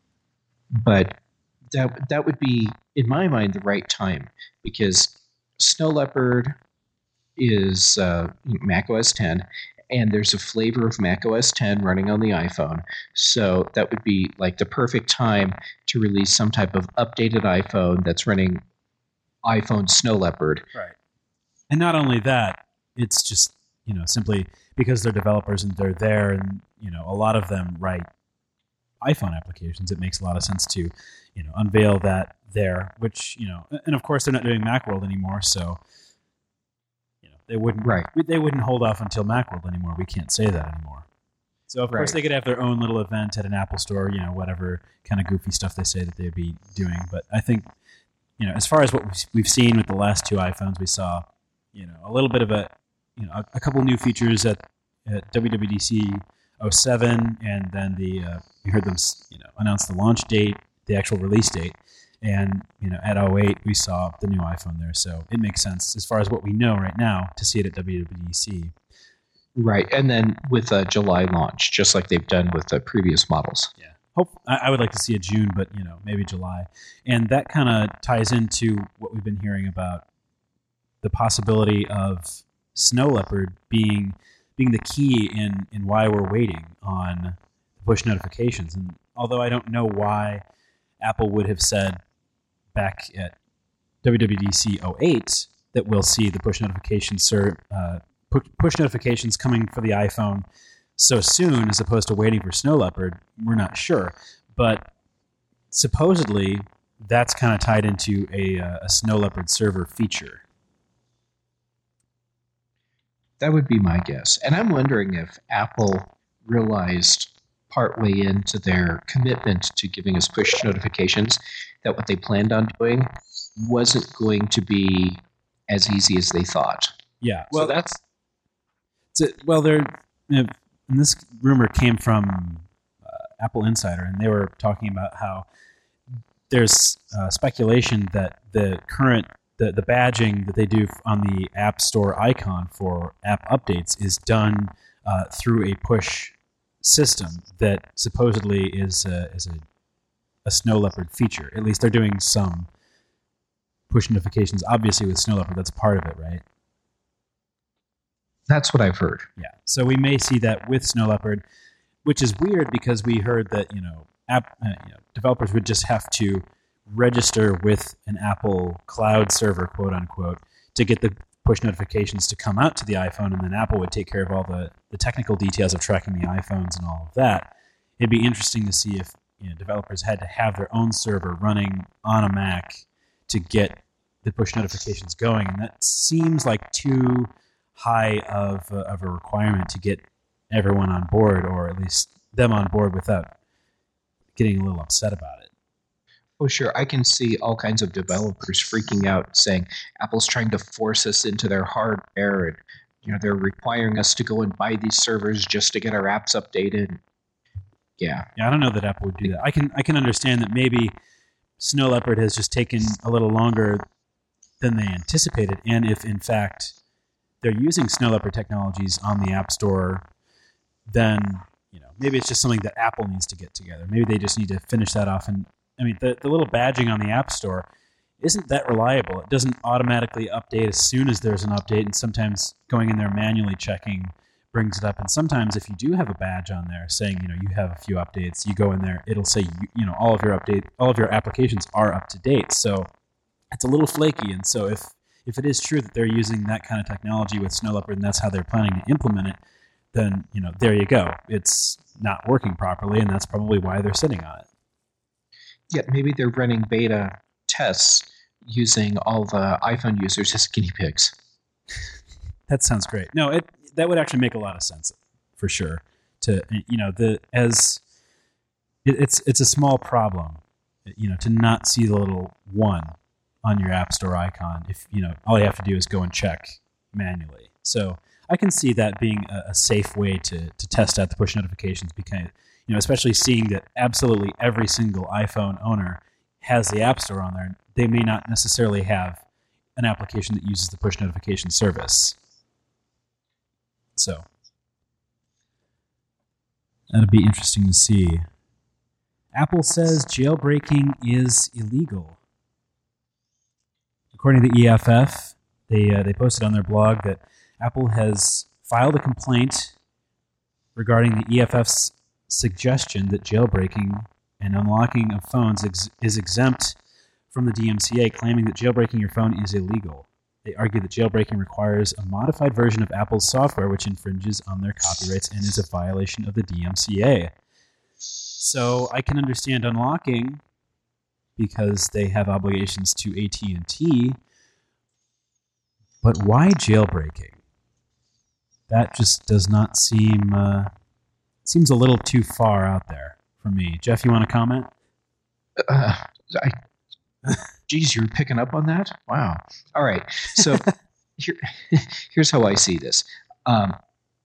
But that that would be, in my mind, the right time, because Snow Leopard is uh, Mac O S ten, and there's a flavor of Mac O S ten running on the iPhone. So that would be like the perfect time to release some type of updated iPhone that's running iPhone Snow Leopard. Right. And not only that, it's just, you know, simply because they're developers and they're there and, you know, a lot of them write iPhone applications. It makes a lot of sense to, you know, unveil that there, which, you know, and of course they're not doing Macworld anymore, so, you know, they wouldn't, Right. they wouldn't hold off until Macworld anymore. We can't say that anymore. So, of course, Right. they could have their own little event at an Apple store, you know, whatever kind of goofy stuff they say that they'd be doing. But I think, you know, as far as what we've- we've seen with the last two iPhones, we saw, you know, a little bit of a, you know, a, a couple new features at, at W W D C oh seven, and then the, uh, we heard them, you know, announce the launch date, the actual release date. And, you know, at oh eight, we saw the new iPhone there. So it makes sense as far as what we know right now to see it at W W D C. Right, and then with a July launch, just like they've done with the previous models. Yeah, hope I, I would like to see a June, but you know, maybe July, and that kind of ties into what we've been hearing about the possibility of Snow Leopard being being the key in in why we're waiting on push notifications. And although I don't know why Apple would have said back at W W D C oh eight that we'll see the push notifications ser- uh, push notifications coming for the iPhone so soon as opposed to waiting for Snow Leopard, we're not sure. But supposedly, that's kind of tied into a, uh, a Snow Leopard server feature. That would be my guess. And I'm wondering if Apple realized partway into their commitment to giving us push notifications that what they planned on doing wasn't going to be as easy as they thought. Yeah. Well, Well, that's So, well, there, you know, and this rumor came from uh, Apple Insider, and they were talking about how there's uh, speculation that the current the, the badging that they do on the App Store icon for app updates is done uh, through a push system that supposedly is a, is a, a Snow Leopard feature. At least they're doing some push notifications. Obviously, with Snow Leopard, that's part of it, right? That's what I've heard. Yeah, so we may see that with Snow Leopard, which is weird because we heard that you know, app uh, you know, developers would just have to register with an Apple cloud server, quote unquote, to get the push notifications to come out to the iPhone, and then Apple would take care of all the, the technical details of tracking the iPhones and all of that. It'd be interesting to see if you know, developers had to have their own server running on a Mac to get the push notifications going, and that seems like too high of a, of a requirement to get everyone on board, or at least them on board without getting a little upset about it. Oh, sure. I can see all kinds of developers freaking out, saying Apple's trying to force us into their hardware, and you know they're requiring us to go and buy these servers just to get our apps updated. Yeah, Yeah, I don't know that Apple would do that. I can I can understand that maybe Snow Leopard has just taken a little longer than they anticipated, and if in fact they're using Snow Leopard technologies on the App Store, then you know maybe it's just something that Apple needs to get together. Maybe they just need to finish that off. And I mean, the the little badging on the App Store isn't that reliable. It doesn't automatically update as soon as there's an update, and sometimes going in there manually checking brings it up. And sometimes if you do have a badge on there saying you know you have a few updates, you go in there, it'll say you, you know all of your update, all of your applications are up to date. So it's a little flaky. And so if if it is true that they're using that kind of technology with Snow Leopard and that's how they're planning to implement it, then, you know, there you go. It's not working properly, and that's probably why they're sitting on it. Yeah, maybe they're running beta tests using all the iPhone users as guinea pigs. That sounds great. No, it that would actually make a lot of sense for sure. To you know, the as it, it's it's a small problem, you know, to not see the little one on your App Store icon. If you know, all you have to do is go and check manually. So I can see that being a, a safe way to to test out the push notifications, because you know, especially seeing that absolutely every single iPhone owner has the App Store on there. They may not necessarily have an application that uses the push notification service. So that'd be interesting to see. Apple says jailbreaking is illegal. According to the E F F, they uh, they posted on their blog that Apple has filed a complaint regarding the E F F's suggestion that jailbreaking and unlocking of phones ex- is exempt from the D M C A, claiming that jailbreaking your phone is illegal. They argue that jailbreaking requires a modified version of Apple's software, which infringes on their copyrights and is a violation of the D M C A. So I can understand unlocking because they have obligations to A T and T, but why jailbreaking? That just does not seem uh, seems a little too far out there for me. Jeff, you want to comment? Uh, I. Geez, you're picking up on that? Wow. All right. So here, here's how I see this. Um,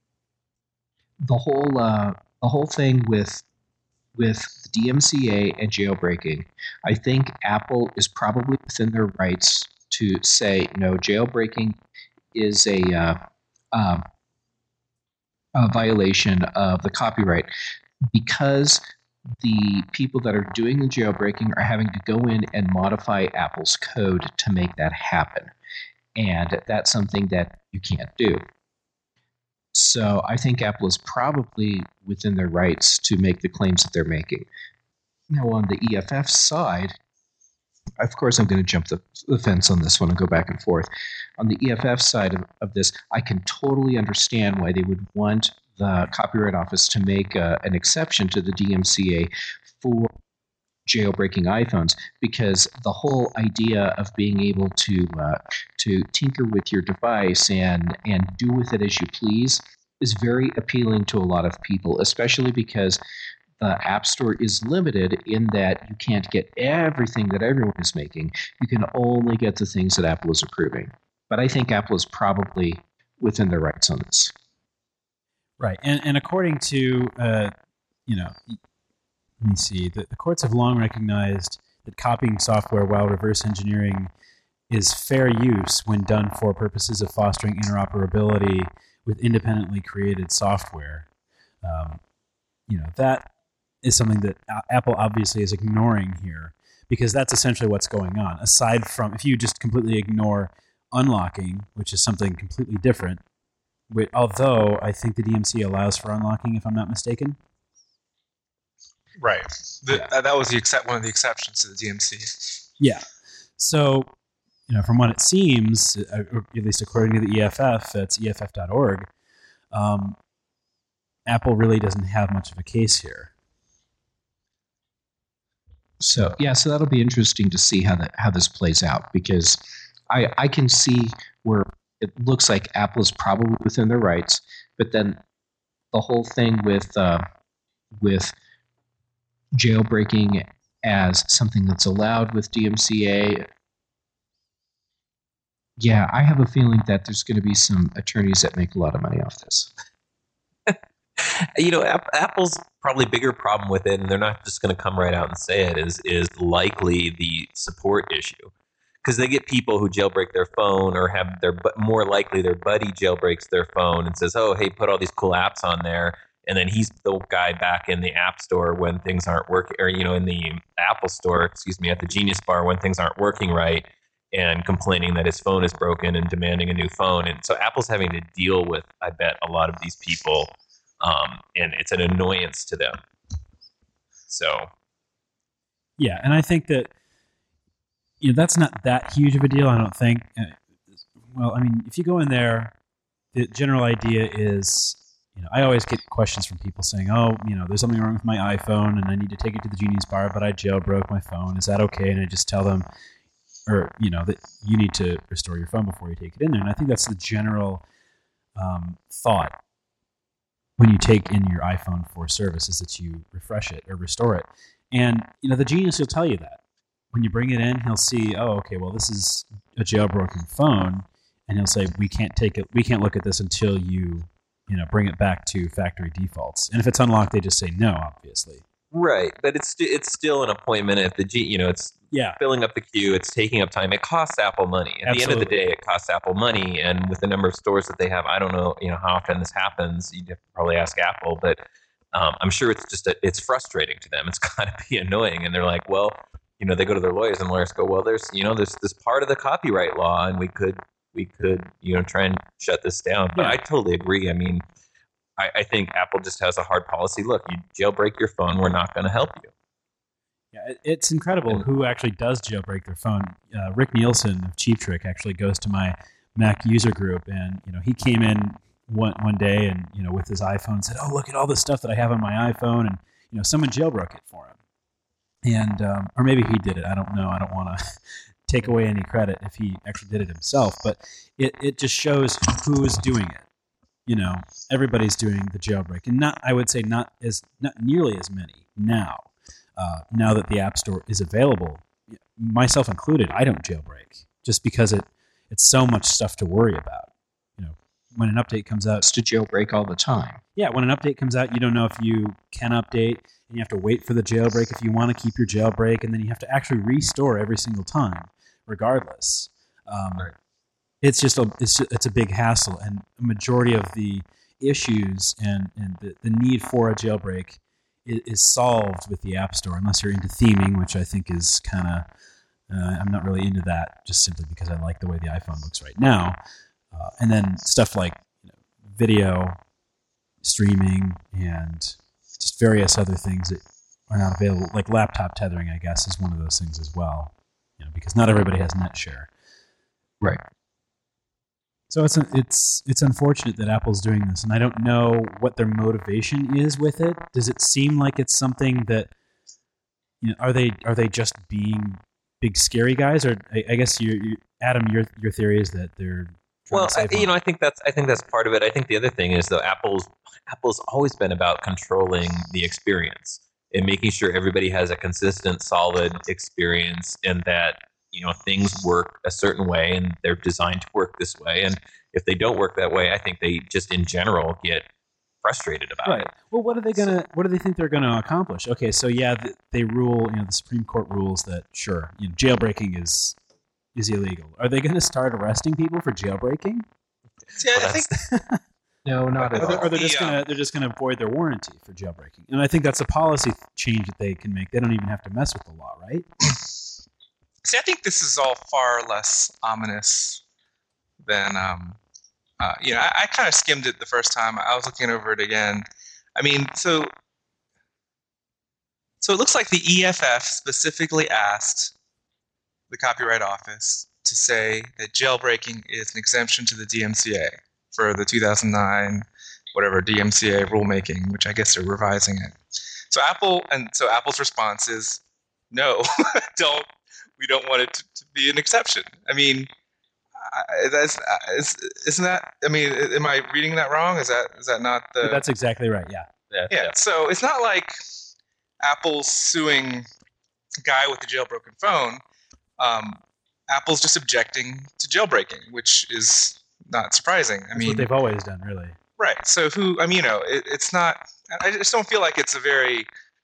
the whole uh, the whole thing with with the D M C A and jailbreaking, I think Apple is probably within their rights to say no. Jailbreaking is a, uh, um, a violation of the copyright because the people that are doing the jailbreaking are having to go in and modify Apple's code to make that happen. And that's something that you can't do. So I think Apple is probably within their rights to make the claims that they're making. Now, on the E F F side, of course, I'm going to jump the, the fence on this one and go back and forth. On the E F F side of, of this, I can totally understand why they would want the Copyright Office to make uh, an exception to the D M C A for jailbreaking iPhones, because the whole idea of being able to uh, to tinker with your device and and do with it as you please is very appealing to a lot of people, especially because the App Store is limited in that you can't get everything that everyone is making. You can only get the things that Apple is approving. But I think Apple is probably within their rights on this. Right, and and according to, uh, you know, let me see, the, the courts have long recognized that copying software while reverse engineering is fair use when done for purposes of fostering interoperability with independently created software. Um, you know, that is something that Apple obviously is ignoring here, because that's essentially what's going on. Aside from, if you just completely ignore unlocking, which is something completely different, although I think the D M C allows for unlocking, if I'm not mistaken. Right. The, Yeah. That was the except one of the exceptions to the D M C. Yeah. So, you know, from what it seems, or at least according to the E F F, that's E F F dot org, um, Apple really doesn't have much of a case here. So yeah, so that'll be interesting to see how that how this plays out, because I I can see where it looks like Apple is probably within their rights, but then the whole thing with uh, with jailbreaking as something that's allowed with D M C A, yeah, I have a feeling that there's going to be some attorneys that make a lot of money off this. You know, App- Apple's probably bigger problem with it, and they're not just going to come right out and say it, is is likely the support issue. Because they get people who jailbreak their phone, or have their, but more likely their buddy jailbreaks their phone and says, oh, hey, put all these cool apps on there. And then he's the guy back in the App Store when things aren't working, or, you know, in the Apple Store, excuse me, at the Genius Bar when things aren't working right, and complaining that his phone is broken and demanding a new phone. And so Apple's having to deal with, I bet, a lot of these people. Um, and it's an annoyance to them. So, Yeah, and I think that, you know, that's not that huge of a deal, I don't think. Well, I mean, if you go in there, the general idea is, you know, I always get questions from people saying, "Oh, you know, there's something wrong with my iPhone, and I need to take it to the Genius Bar, but I jailbroke my phone. Is that okay?" And I just tell them, or you know, that you need to restore your phone before you take it in there. And I think that's the general um, thought when you take in your iPhone for service, is that you refresh it or restore it. And you know, the Genius will tell you that when you bring it in, he'll see, oh, okay, well, this is a jailbroken phone, and he'll say, we can't take it, we can't look at this until you, you know, bring it back to factory defaults. And if it's unlocked, they just say no, obviously. Right, but it's it's still an appointment at the G. You know, it's yeah. filling up the queue. It's taking up time. It costs Apple money. At Absolutely. The end of the day, it costs Apple money. And with the number of stores that they have, I don't know, you know, how often this happens. You'd have to probably ask Apple, but um, I'm sure it's just a, it's frustrating to them. It's got to be annoying, and they're like, well, you know, they go to their lawyers, and lawyers go, well, there's you know, there's this part of the copyright law, and we could we could you know try and shut this down. But yeah. I totally agree. I mean, I, I think Apple just has a hard policy. Look, you jailbreak your phone, we're not going to help you. Yeah, it's incredible and, who actually does jailbreak their phone. Uh, Rick Nielsen of Cheap Trick actually goes to my Mac user group, and you know he came in one one day and you know with his iPhone and said, "Oh, look at all this stuff that I have on my iPhone," and you know someone jailbroke it for him, and um, or maybe he did it. I don't know. I don't want to take away any credit if he actually did it himself, but it it just shows who is doing it. You know, everybody's doing the jailbreak, and not I would say not as not nearly as many now. Uh, now that the App Store is available, myself included, I don't jailbreak just because it it's so much stuff to worry about. You know, when an update comes out, it's to jailbreak all the time. Yeah, when an update comes out, you don't know if you can update, and you have to wait for the jailbreak if you want to keep your jailbreak, and then you have to actually restore every single time, regardless. Um, right. It's just a it's it's a big hassle, and a majority of the issues and and the, the need for a jailbreak is solved with the App Store, unless you're into theming, which I think is kind of, uh, I'm not really into that, just simply because I like the way the iPhone looks right now. Uh, and then stuff like you know, video streaming and just various other things that are not available, like laptop tethering, I guess, is one of those things as well, you know, because not everybody has NetShare. Right. So it's it's it's unfortunate that Apple's doing this, and I don't know what their motivation is with it. Does it seem like it's something that, you know, are they are they just being big scary guys, or I, I guess you, you, Adam, your your theory is that they're well, I, you know, I think that's I think that's part of it. I think the other thing is though, Apple's Apple's always been about controlling the experience and making sure everybody has a consistent, solid experience, and that. You know, things work a certain way and they're designed to work this way. And if they don't work that way, I think they just in general get frustrated about right. it. Well, what are they gonna? What do they think they're gonna accomplish? Okay, so yeah, they rule. You know, the Supreme Court rules that sure, you know, jailbreaking is is illegal. Are they going to start arresting people for jailbreaking? Yeah, well, I think no, not at all. Or they're just gonna they're just gonna void their warranty for jailbreaking. And I think that's a policy change that they can make. They don't even have to mess with the law, right? See, I think this is all far less ominous than, um, uh, you know, I, I kind of skimmed it the first time. I was looking over it again. I mean, so, so it looks like the E F F specifically asked the Copyright Office to say that jailbreaking is an exemption to the D M C A for the two thousand nine, whatever, D M C A rulemaking, which I guess they're revising it. So Apple, and so Apple's response is, no, don't. We don't want it to, to be an exception. I mean, I, that's is, isn't that? I mean, am I reading that wrong? Is that is that not the? That's exactly right. Yeah. Yeah. Yeah. yeah. So it's not like Apple's suing a guy with a jailbroken phone. Um, Apple's just objecting to jailbreaking, which is not surprising. I that's mean, what they've always done, really. Right. So who? I mean, you know, it, it's not. I just don't feel like it's a very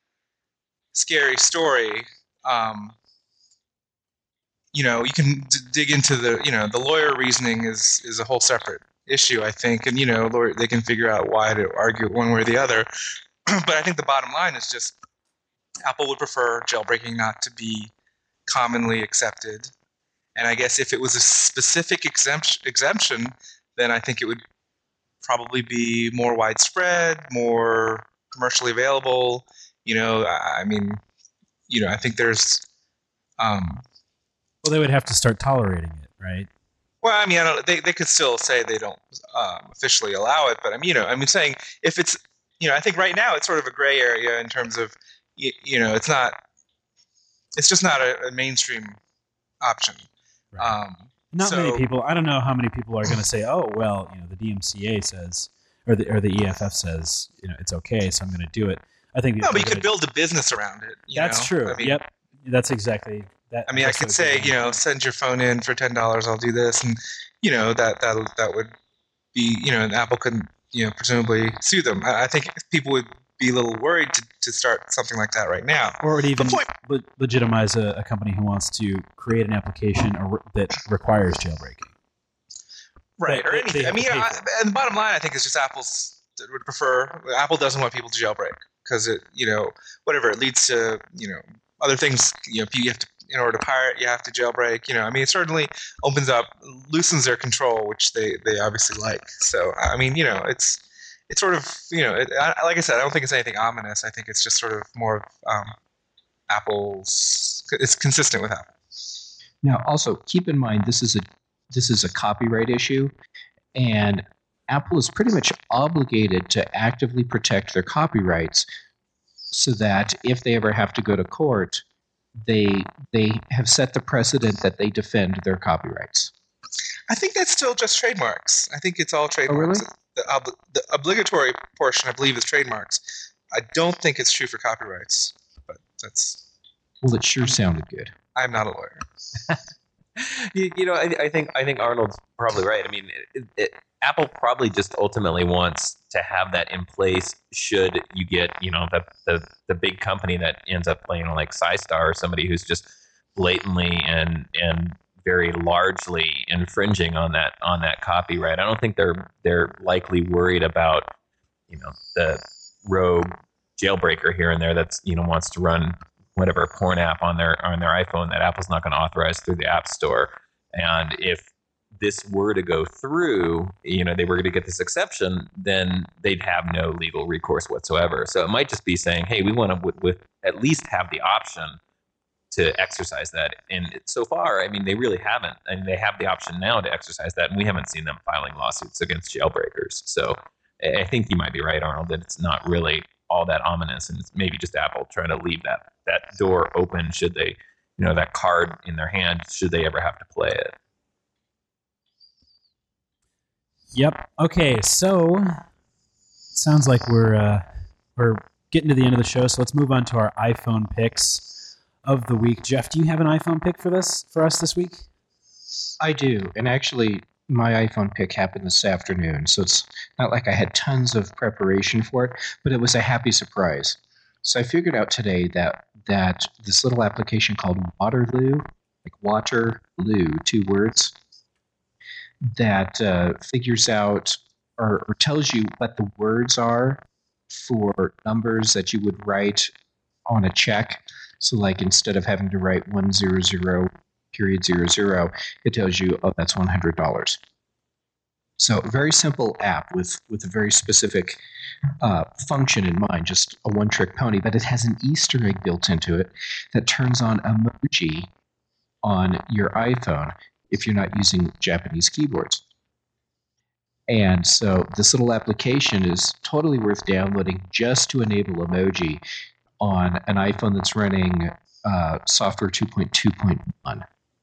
scary story. Um, You know, you can d- dig into the, you know, the lawyer reasoning is, is a whole separate issue, I think. And, you know, lawyer, they can figure out why to argue one way or the other. But I think the bottom line is just Apple would prefer jailbreaking not to be commonly accepted. And I guess if it was a specific exemption, exemption, then I think it would probably be more widespread, more commercially available. You know, I, I mean, you know, I think there's... Um, Well, they would have to start tolerating it, right? Well, I mean, I don't. They they could still say they don't um, officially allow it, but I'm you know I'm saying if it's you know I think right now it's sort of a gray area in terms of you, you know it's not it's just not a, a mainstream option. Right. Um, Not so, many people. I don't know how many people are going to say, "Oh, well, you know, the D M C A says, or the or the E F F says, you know, it's okay, so I'm going to do it." I think No, but you gonna, could build a business around it. You That's know? true. I mean, yep, that's exactly that. I mean, I could say, you know, send your phone in for ten dollars. I'll do this, and you know that that that would be, you know, and Apple could, you know, presumably sue them. I, I think people would be a little worried to, to start something like that right now. Or it even point, le- legitimize a, a company who wants to create an application or, that requires jailbreaking. Right, But or they- anything. they I mean, have to I, pay for it. and the bottom line, I think, is just Apple's would prefer. Apple doesn't want people to jailbreak because it, you know, whatever it leads to, you know, other things. You know, you have to, in order to pirate, you have to jailbreak. You know, I mean, it certainly opens up, loosens their control, which they they obviously like. So, I mean, you know, it's it's sort of, you know, it, I, like I said, I don't think it's anything ominous. I think it's just sort of more of um, Apple's. It's consistent with Apple. Now, also keep in mind this is a this is a copyright issue, and Apple is pretty much obligated to actively protect their copyrights, so that if they ever have to go to court, they they have set the precedent that they defend their copyrights. I think that's still just trademarks. I think it's all trademarks. Oh, really? The, ob- the obligatory portion, I believe, is trademarks. I don't think it's true for copyrights, but that's. Well, it sure sounded good. I'm not a lawyer. you, you know, I, I think I think Arnold's probably right. I mean, it, it, Apple probably just ultimately wants to have that in place. Should you get, you know, the the, the big company that ends up, you know, like SciStar or somebody who's just blatantly and and very largely infringing on that on that copyright. I don't think they're they're likely worried about, you know, the rogue jailbreaker here and there that's, you know, wants to run whatever porn app on their on their iPhone that Apple's not going to authorize through the App Store. And if this were to go through, you know, they were going to get this exception, then they'd have no legal recourse whatsoever. So it might just be saying, hey, we want to with, with at least have the option to exercise that. And so far, I mean, they really haven't. And they have the option now to exercise that, and we haven't seen them filing lawsuits against jailbreakers. So I think you might be right, Arnold, that it's not really all that ominous, and it's maybe just Apple trying to leave that that door open should they, you know, that card in their hand should they ever have to play it. Yep. Okay. So sounds like we're uh, we're getting to the end of the show. So let's move on to our iPhone picks of the week. Jeff, do you have an iPhone pick for this for us this week? I do, and actually, my iPhone pick happened this afternoon, so it's not like I had tons of preparation for it, but it was a happy surprise. So I figured out today that that this little application called Waterloo, like Waterloo, two words, that uh, figures out or, or tells you what the words are for numbers that you would write on a check. So like instead of having to write one zero zero period zero zero, it tells you, oh, that's one hundred dollars. So a very simple app with, with a very specific uh, function in mind, just a one-trick pony, but it has an Easter egg built into it that turns on emoji on your iPhone if you're not using Japanese keyboards. And so this little application is totally worth downloading just to enable emoji on an iPhone that's running uh, software two point two point one.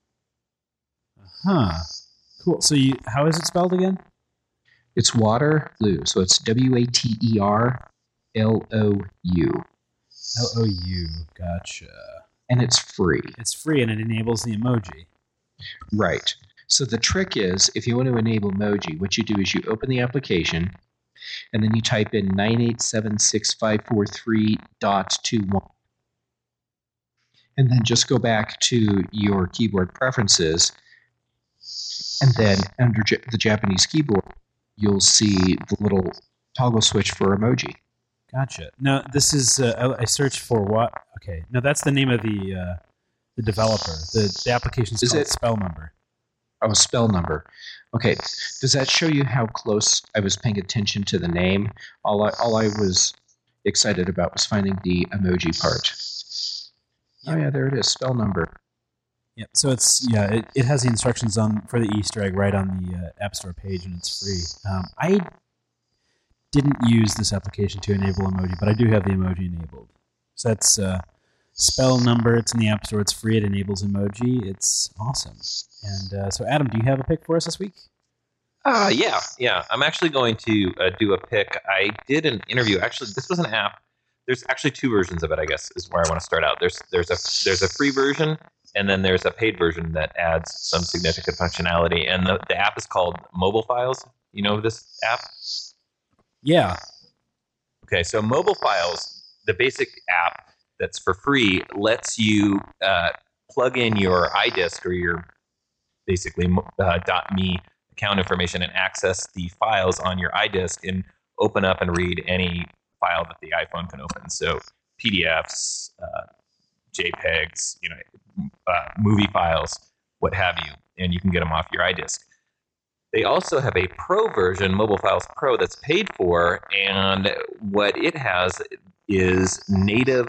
Huh. Cool. So you, how is it spelled again? It's Waterloo. So it's W A T E R L O U. L O U. Gotcha. And it's free. It's free and it enables the emoji. Right. So the trick is, if you want to enable emoji, what you do is you open the application, and then you type in nine eight seven six five four three dot two one. And then just go back to your keyboard preferences, and then under J- the Japanese keyboard, you'll see the little toggle switch for emoji. Gotcha. Now, this is, uh, I searched for what? Okay. No, that's the name of the uh, the developer. The, the application is Is called it- Spell Number. Oh, spell number. Okay. Does that show you how close I was paying attention to the name? All I, all I was excited about was finding the emoji part. Oh, yeah, there it is. Spell number. Yep. So it's yeah, it, it has the instructions on for the Easter egg right on the uh, App Store page, and it's free. Um, I didn't use this application to enable emoji, but I do have the emoji enabled. So that's uh, spell number. It's in the App Store. It's free. It enables emoji. It's awesome. And uh, so, Adam, do you have a pick for us this week? Uh, yeah, yeah. I'm actually going to uh, do a pick. I did an interview. Actually, this was an app. There's actually two versions of it, I guess, is where I want to start out. There's there's a there's a free version, and then there's a paid version that adds some significant functionality. And the, the app is called Mobile Files. You know this app? Yeah. Okay, so Mobile Files, the basic app that's for free, lets you uh, plug in your iDisk or your basically uh, .me account information and access the files on your iDisk and open up and read any file that the iPhone can open. So P D Fs, uh, JPEGs, you know, uh, movie files, what have you, and you can get them off your iDisk. They also have a Pro version, Mobile Files Pro, that's paid for, and what it has is native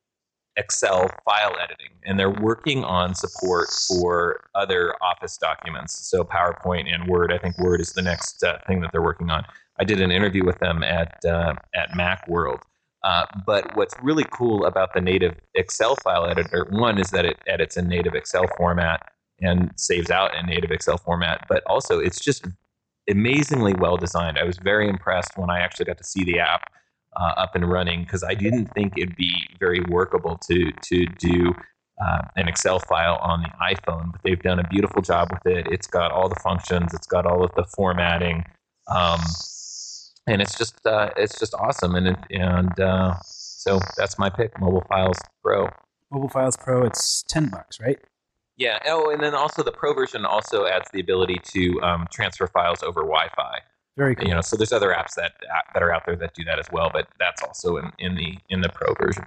Excel file editing, and they're working on support for other Office documents, so PowerPoint and Word. I think Word is the next uh, thing that they're working on. I did an interview with them at uh, at Macworld. Uh, but what's really cool about the native Excel file editor, one, is that it edits in native Excel format and saves out in native Excel format, but also it's just amazingly well designed. I was very impressed when I actually got to see the app uh, up and running, because I didn't think it'd be very workable to to do uh, an Excel file on the iPhone, but they've done a beautiful job with it. It's got all the functions, it's got all of the formatting, um, and it's just uh, it's just awesome. And it, and uh, so that's my pick, Mobile Files Pro. Mobile Files Pro, it's ten bucks, right? Yeah. Oh, and then also the Pro version also adds the ability to um, transfer files over Wi-Fi. Very cool. You know, so there's other apps that that are out there that do that as well, but that's also in, in the in the Pro version.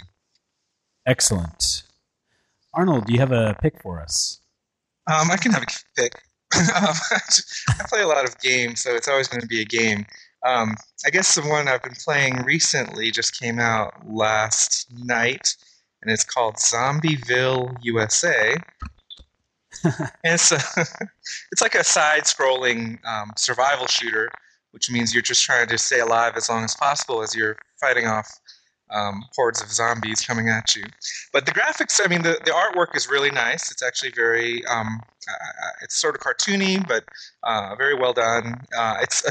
Excellent. Arnold, do you have a pick for us? Um, I can have a pick. um, I play a lot of games, so it's always going to be a game. Um, I guess the one I've been playing recently just came out last night, and it's called Zombieville U S A. And it's a, it's like a side-scrolling um, survival shooter, which means you're just trying to stay alive as long as possible as you're fighting off um, hordes of zombies coming at you. But the graphics, I mean, the, the artwork is really nice. It's actually very, um, uh, it's sort of cartoony, but uh, very well done. Uh, it's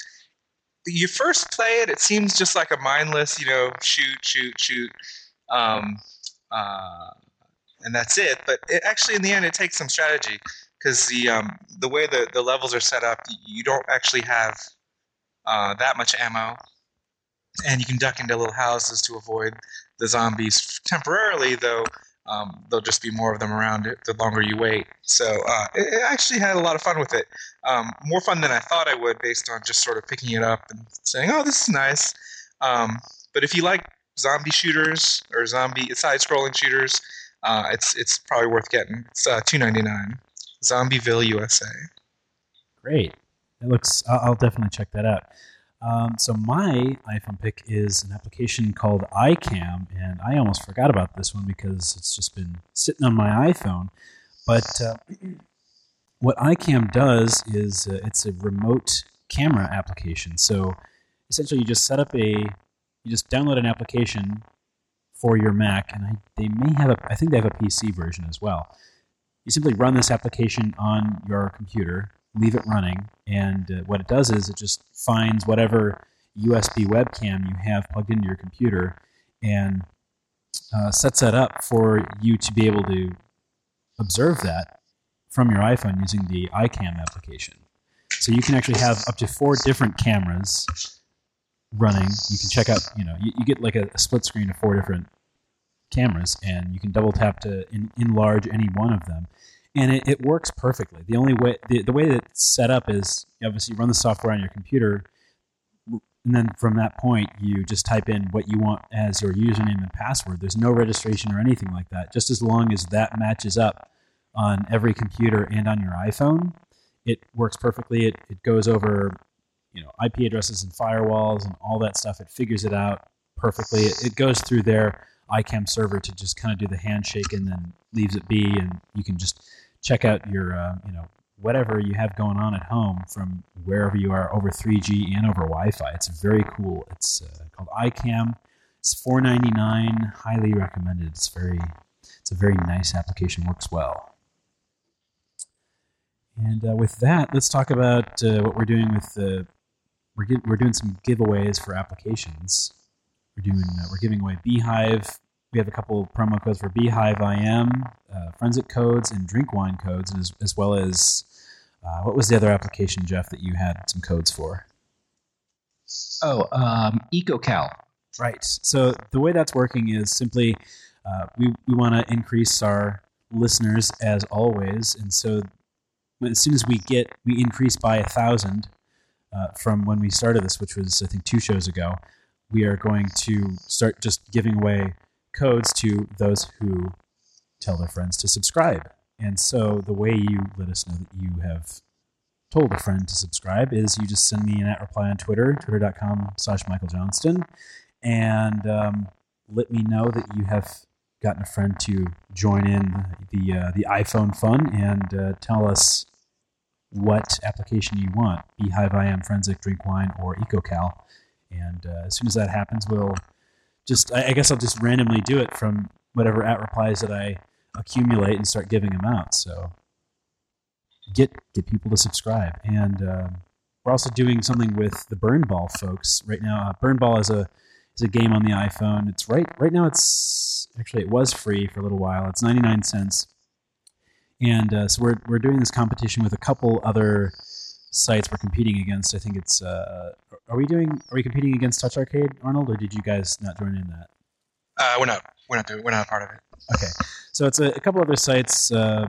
a, you first play it, it seems just like a mindless, you know, shoot, shoot, shoot. Um, uh, and that's it. But it actually, in the end, it takes some strategy, because the um, the way the, the levels are set up, you don't actually have uh, that much ammo, and you can duck into little houses to avoid the zombies temporarily, though um, there'll just be more of them around it the longer you wait. So uh, it, it actually had a lot of fun with it. Um, more fun than I thought I would, based on just sort of picking it up and saying, oh, this is nice. Um, but if you like zombie shooters or zombie side-scrolling shooters, Uh, it's it's probably worth getting. It's uh, two ninety-nine. Zombieville U S A. Great. It looks. I'll, I'll definitely check that out. Um, so my iPhone pick is an application called iCam, and I almost forgot about this one because it's just been sitting on my iPhone. But uh, what iCam does is uh, it's a remote camera application. So essentially, you just set up a, you just download an application for your Mac, and I, they may have a, I think they have a P C version as well. You simply run this application on your computer, leave it running, and uh, what it does is it just finds whatever U S B webcam you have plugged into your computer and uh, sets that up for you to be able to observe that from your iPhone using the iCam application. So you can actually have up to four different cameras running. You can check out, you know, you, you get like a, a split screen of four different cameras, and you can double tap to in, enlarge any one of them, and it, it works perfectly. The only way, the, the way that it's set up is you obviously run the software on your computer, and then from that point you just type in what you want as your username and password. There's no registration or anything like that. Just as long as that matches up on every computer and on your iPhone, it works perfectly. It it goes over, you know, I P addresses and firewalls and all that stuff. It figures it out perfectly. It, it goes through there iCam server to just kind of do the handshake and then leaves it be, and you can just check out your, uh, you know, whatever you have going on at home from wherever you are over three G and over Wi-Fi. It's very cool. It's uh, called iCam. It's four ninety-nine. Highly recommended. It's very, it's a very nice application. Works well. And uh, with that, let's talk about uh, what we're doing with the. We're gi- we're doing some giveaways for applications. We're doing uh, we're giving away Beehive. We have a couple promo codes for Beehive I M, uh, Frenzic codes, and Drinkwine codes, and as, as well as uh, what was the other application, Jeff, that you had some codes for? Oh, um, EcoCal. Right. So the way that's working is simply uh, we we want to increase our listeners as always, and so as soon as we get we increase by a thousand uh, from when we started this, which was I think two shows ago, we are going to start just giving away codes to those who tell their friends to subscribe. And so the way you let us know that you have told a friend to subscribe is you just send me an at reply on Twitter, twitter.com slash Michael Johnston, and um, let me know that you have gotten a friend to join in the uh, the iPhone fun and uh, tell us what application you want, Beehive I M, Frenzic, Drinkwine, or EcoCal. And uh, as soon as that happens, we'll just, I, I guess I'll just randomly do it from whatever at replies that I accumulate and start giving them out. So get get people to subscribe. And uh, we're also doing something with the Burn Ball folks right now. Uh, Burn Ball is a is a game on the iPhone. It's right right now. It's actually it was free for a little while. It's ninety-nine cents. And uh, so we're we're doing this competition with a couple other sites we're competing against. I think it's uh, are we doing are we competing against Touch Arcade, Arnold, or did you guys not join in that? Uh, we're not we're not doing we're not a part of it. Okay, so it's a, a couple other sites uh,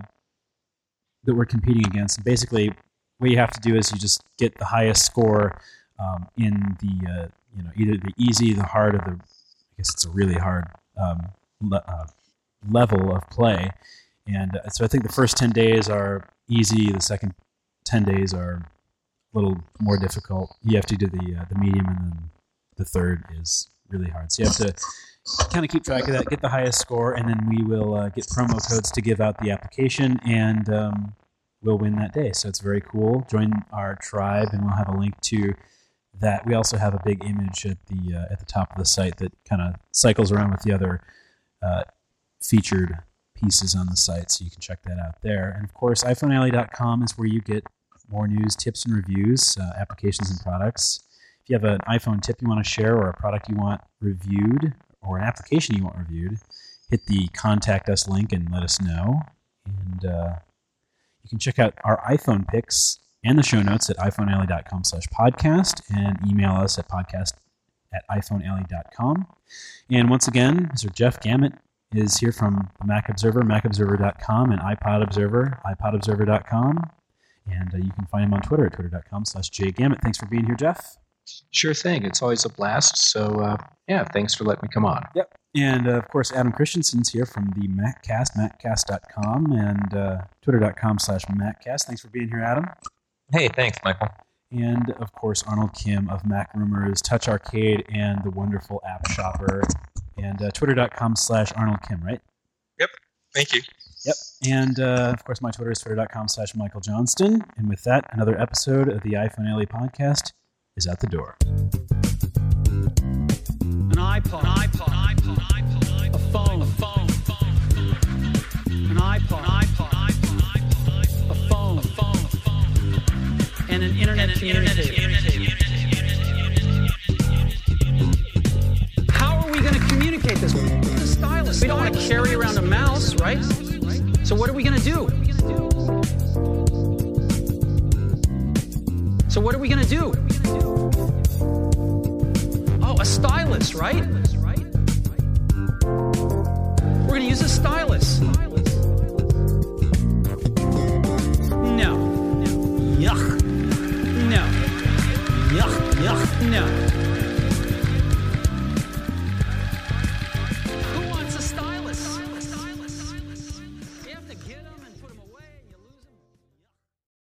that we're competing against. And basically, what you have to do is you just get the highest score um, in the uh, you know either the easy, the hard, or the I guess it's a really hard um, le- uh, level of play. And uh, so I think the first ten days are easy. The second ten days are a little more difficult. You have to do the uh, the medium, and then the third is really hard. So you have to kind of keep track of that, get the highest score, and then we will uh, get promo codes to give out the application, and um, we'll win that day. So it's very cool. Join our tribe, and we'll have a link to that. We also have a big image at the uh, at the top of the site that kind of cycles around with the other uh, featured pieces on the site, so you can check that out there. And of course, iPhone Alley dot com is where you get more news, tips, and reviews, uh, applications and products. If you have an iPhone tip you want to share, or a product you want reviewed, or an application you want reviewed, hit the Contact Us link and let us know. And uh, you can check out our iPhone picks and the show notes at iPhone Alley dot com slash podcast, and email us at podcast at iPhone Alley dot com. And once again, Mister Jeff Gamet is here from Mac Observer, Mac Observer dot com, and iPod Observer, iPod Observer dot com. And uh, you can find him on Twitter at twitter.com slash jgamet. Thanks for being here, Jeff. Sure thing. It's always a blast. So, uh, yeah, thanks for letting me come on. Yep. And, uh, of course, Adam Christensen's here from the MacCast, maccast dot com, and uh, twitter.com slash MacCast. Thanks for being here, Adam. Hey, thanks, Michael. And, of course, Arnold Kim of Mac Rumors, Touch Arcade, and the wonderful App Shopper. And uh, twitter.com slash Arnold Kim, right? Yep. Thank you. Yep. And, uh, of course, my Twitter is twitter.com slash Michael Johnston. And with that, another episode of the iPhone Alley podcast is out the door. An iPod, an iPod, an iPod, an iPod, a phone, a phone, an iPod, an iPod, an iPod, a phone, a phone, a phone, and an internet communicator. How are we going to communicate this? A stylus. We don't want to carry around a mouse, right? So what are we going to do? So what are we going to do? Oh, a stylus, right? We're going to use a stylus. No. Yuck. No. Yuck, yuck, no.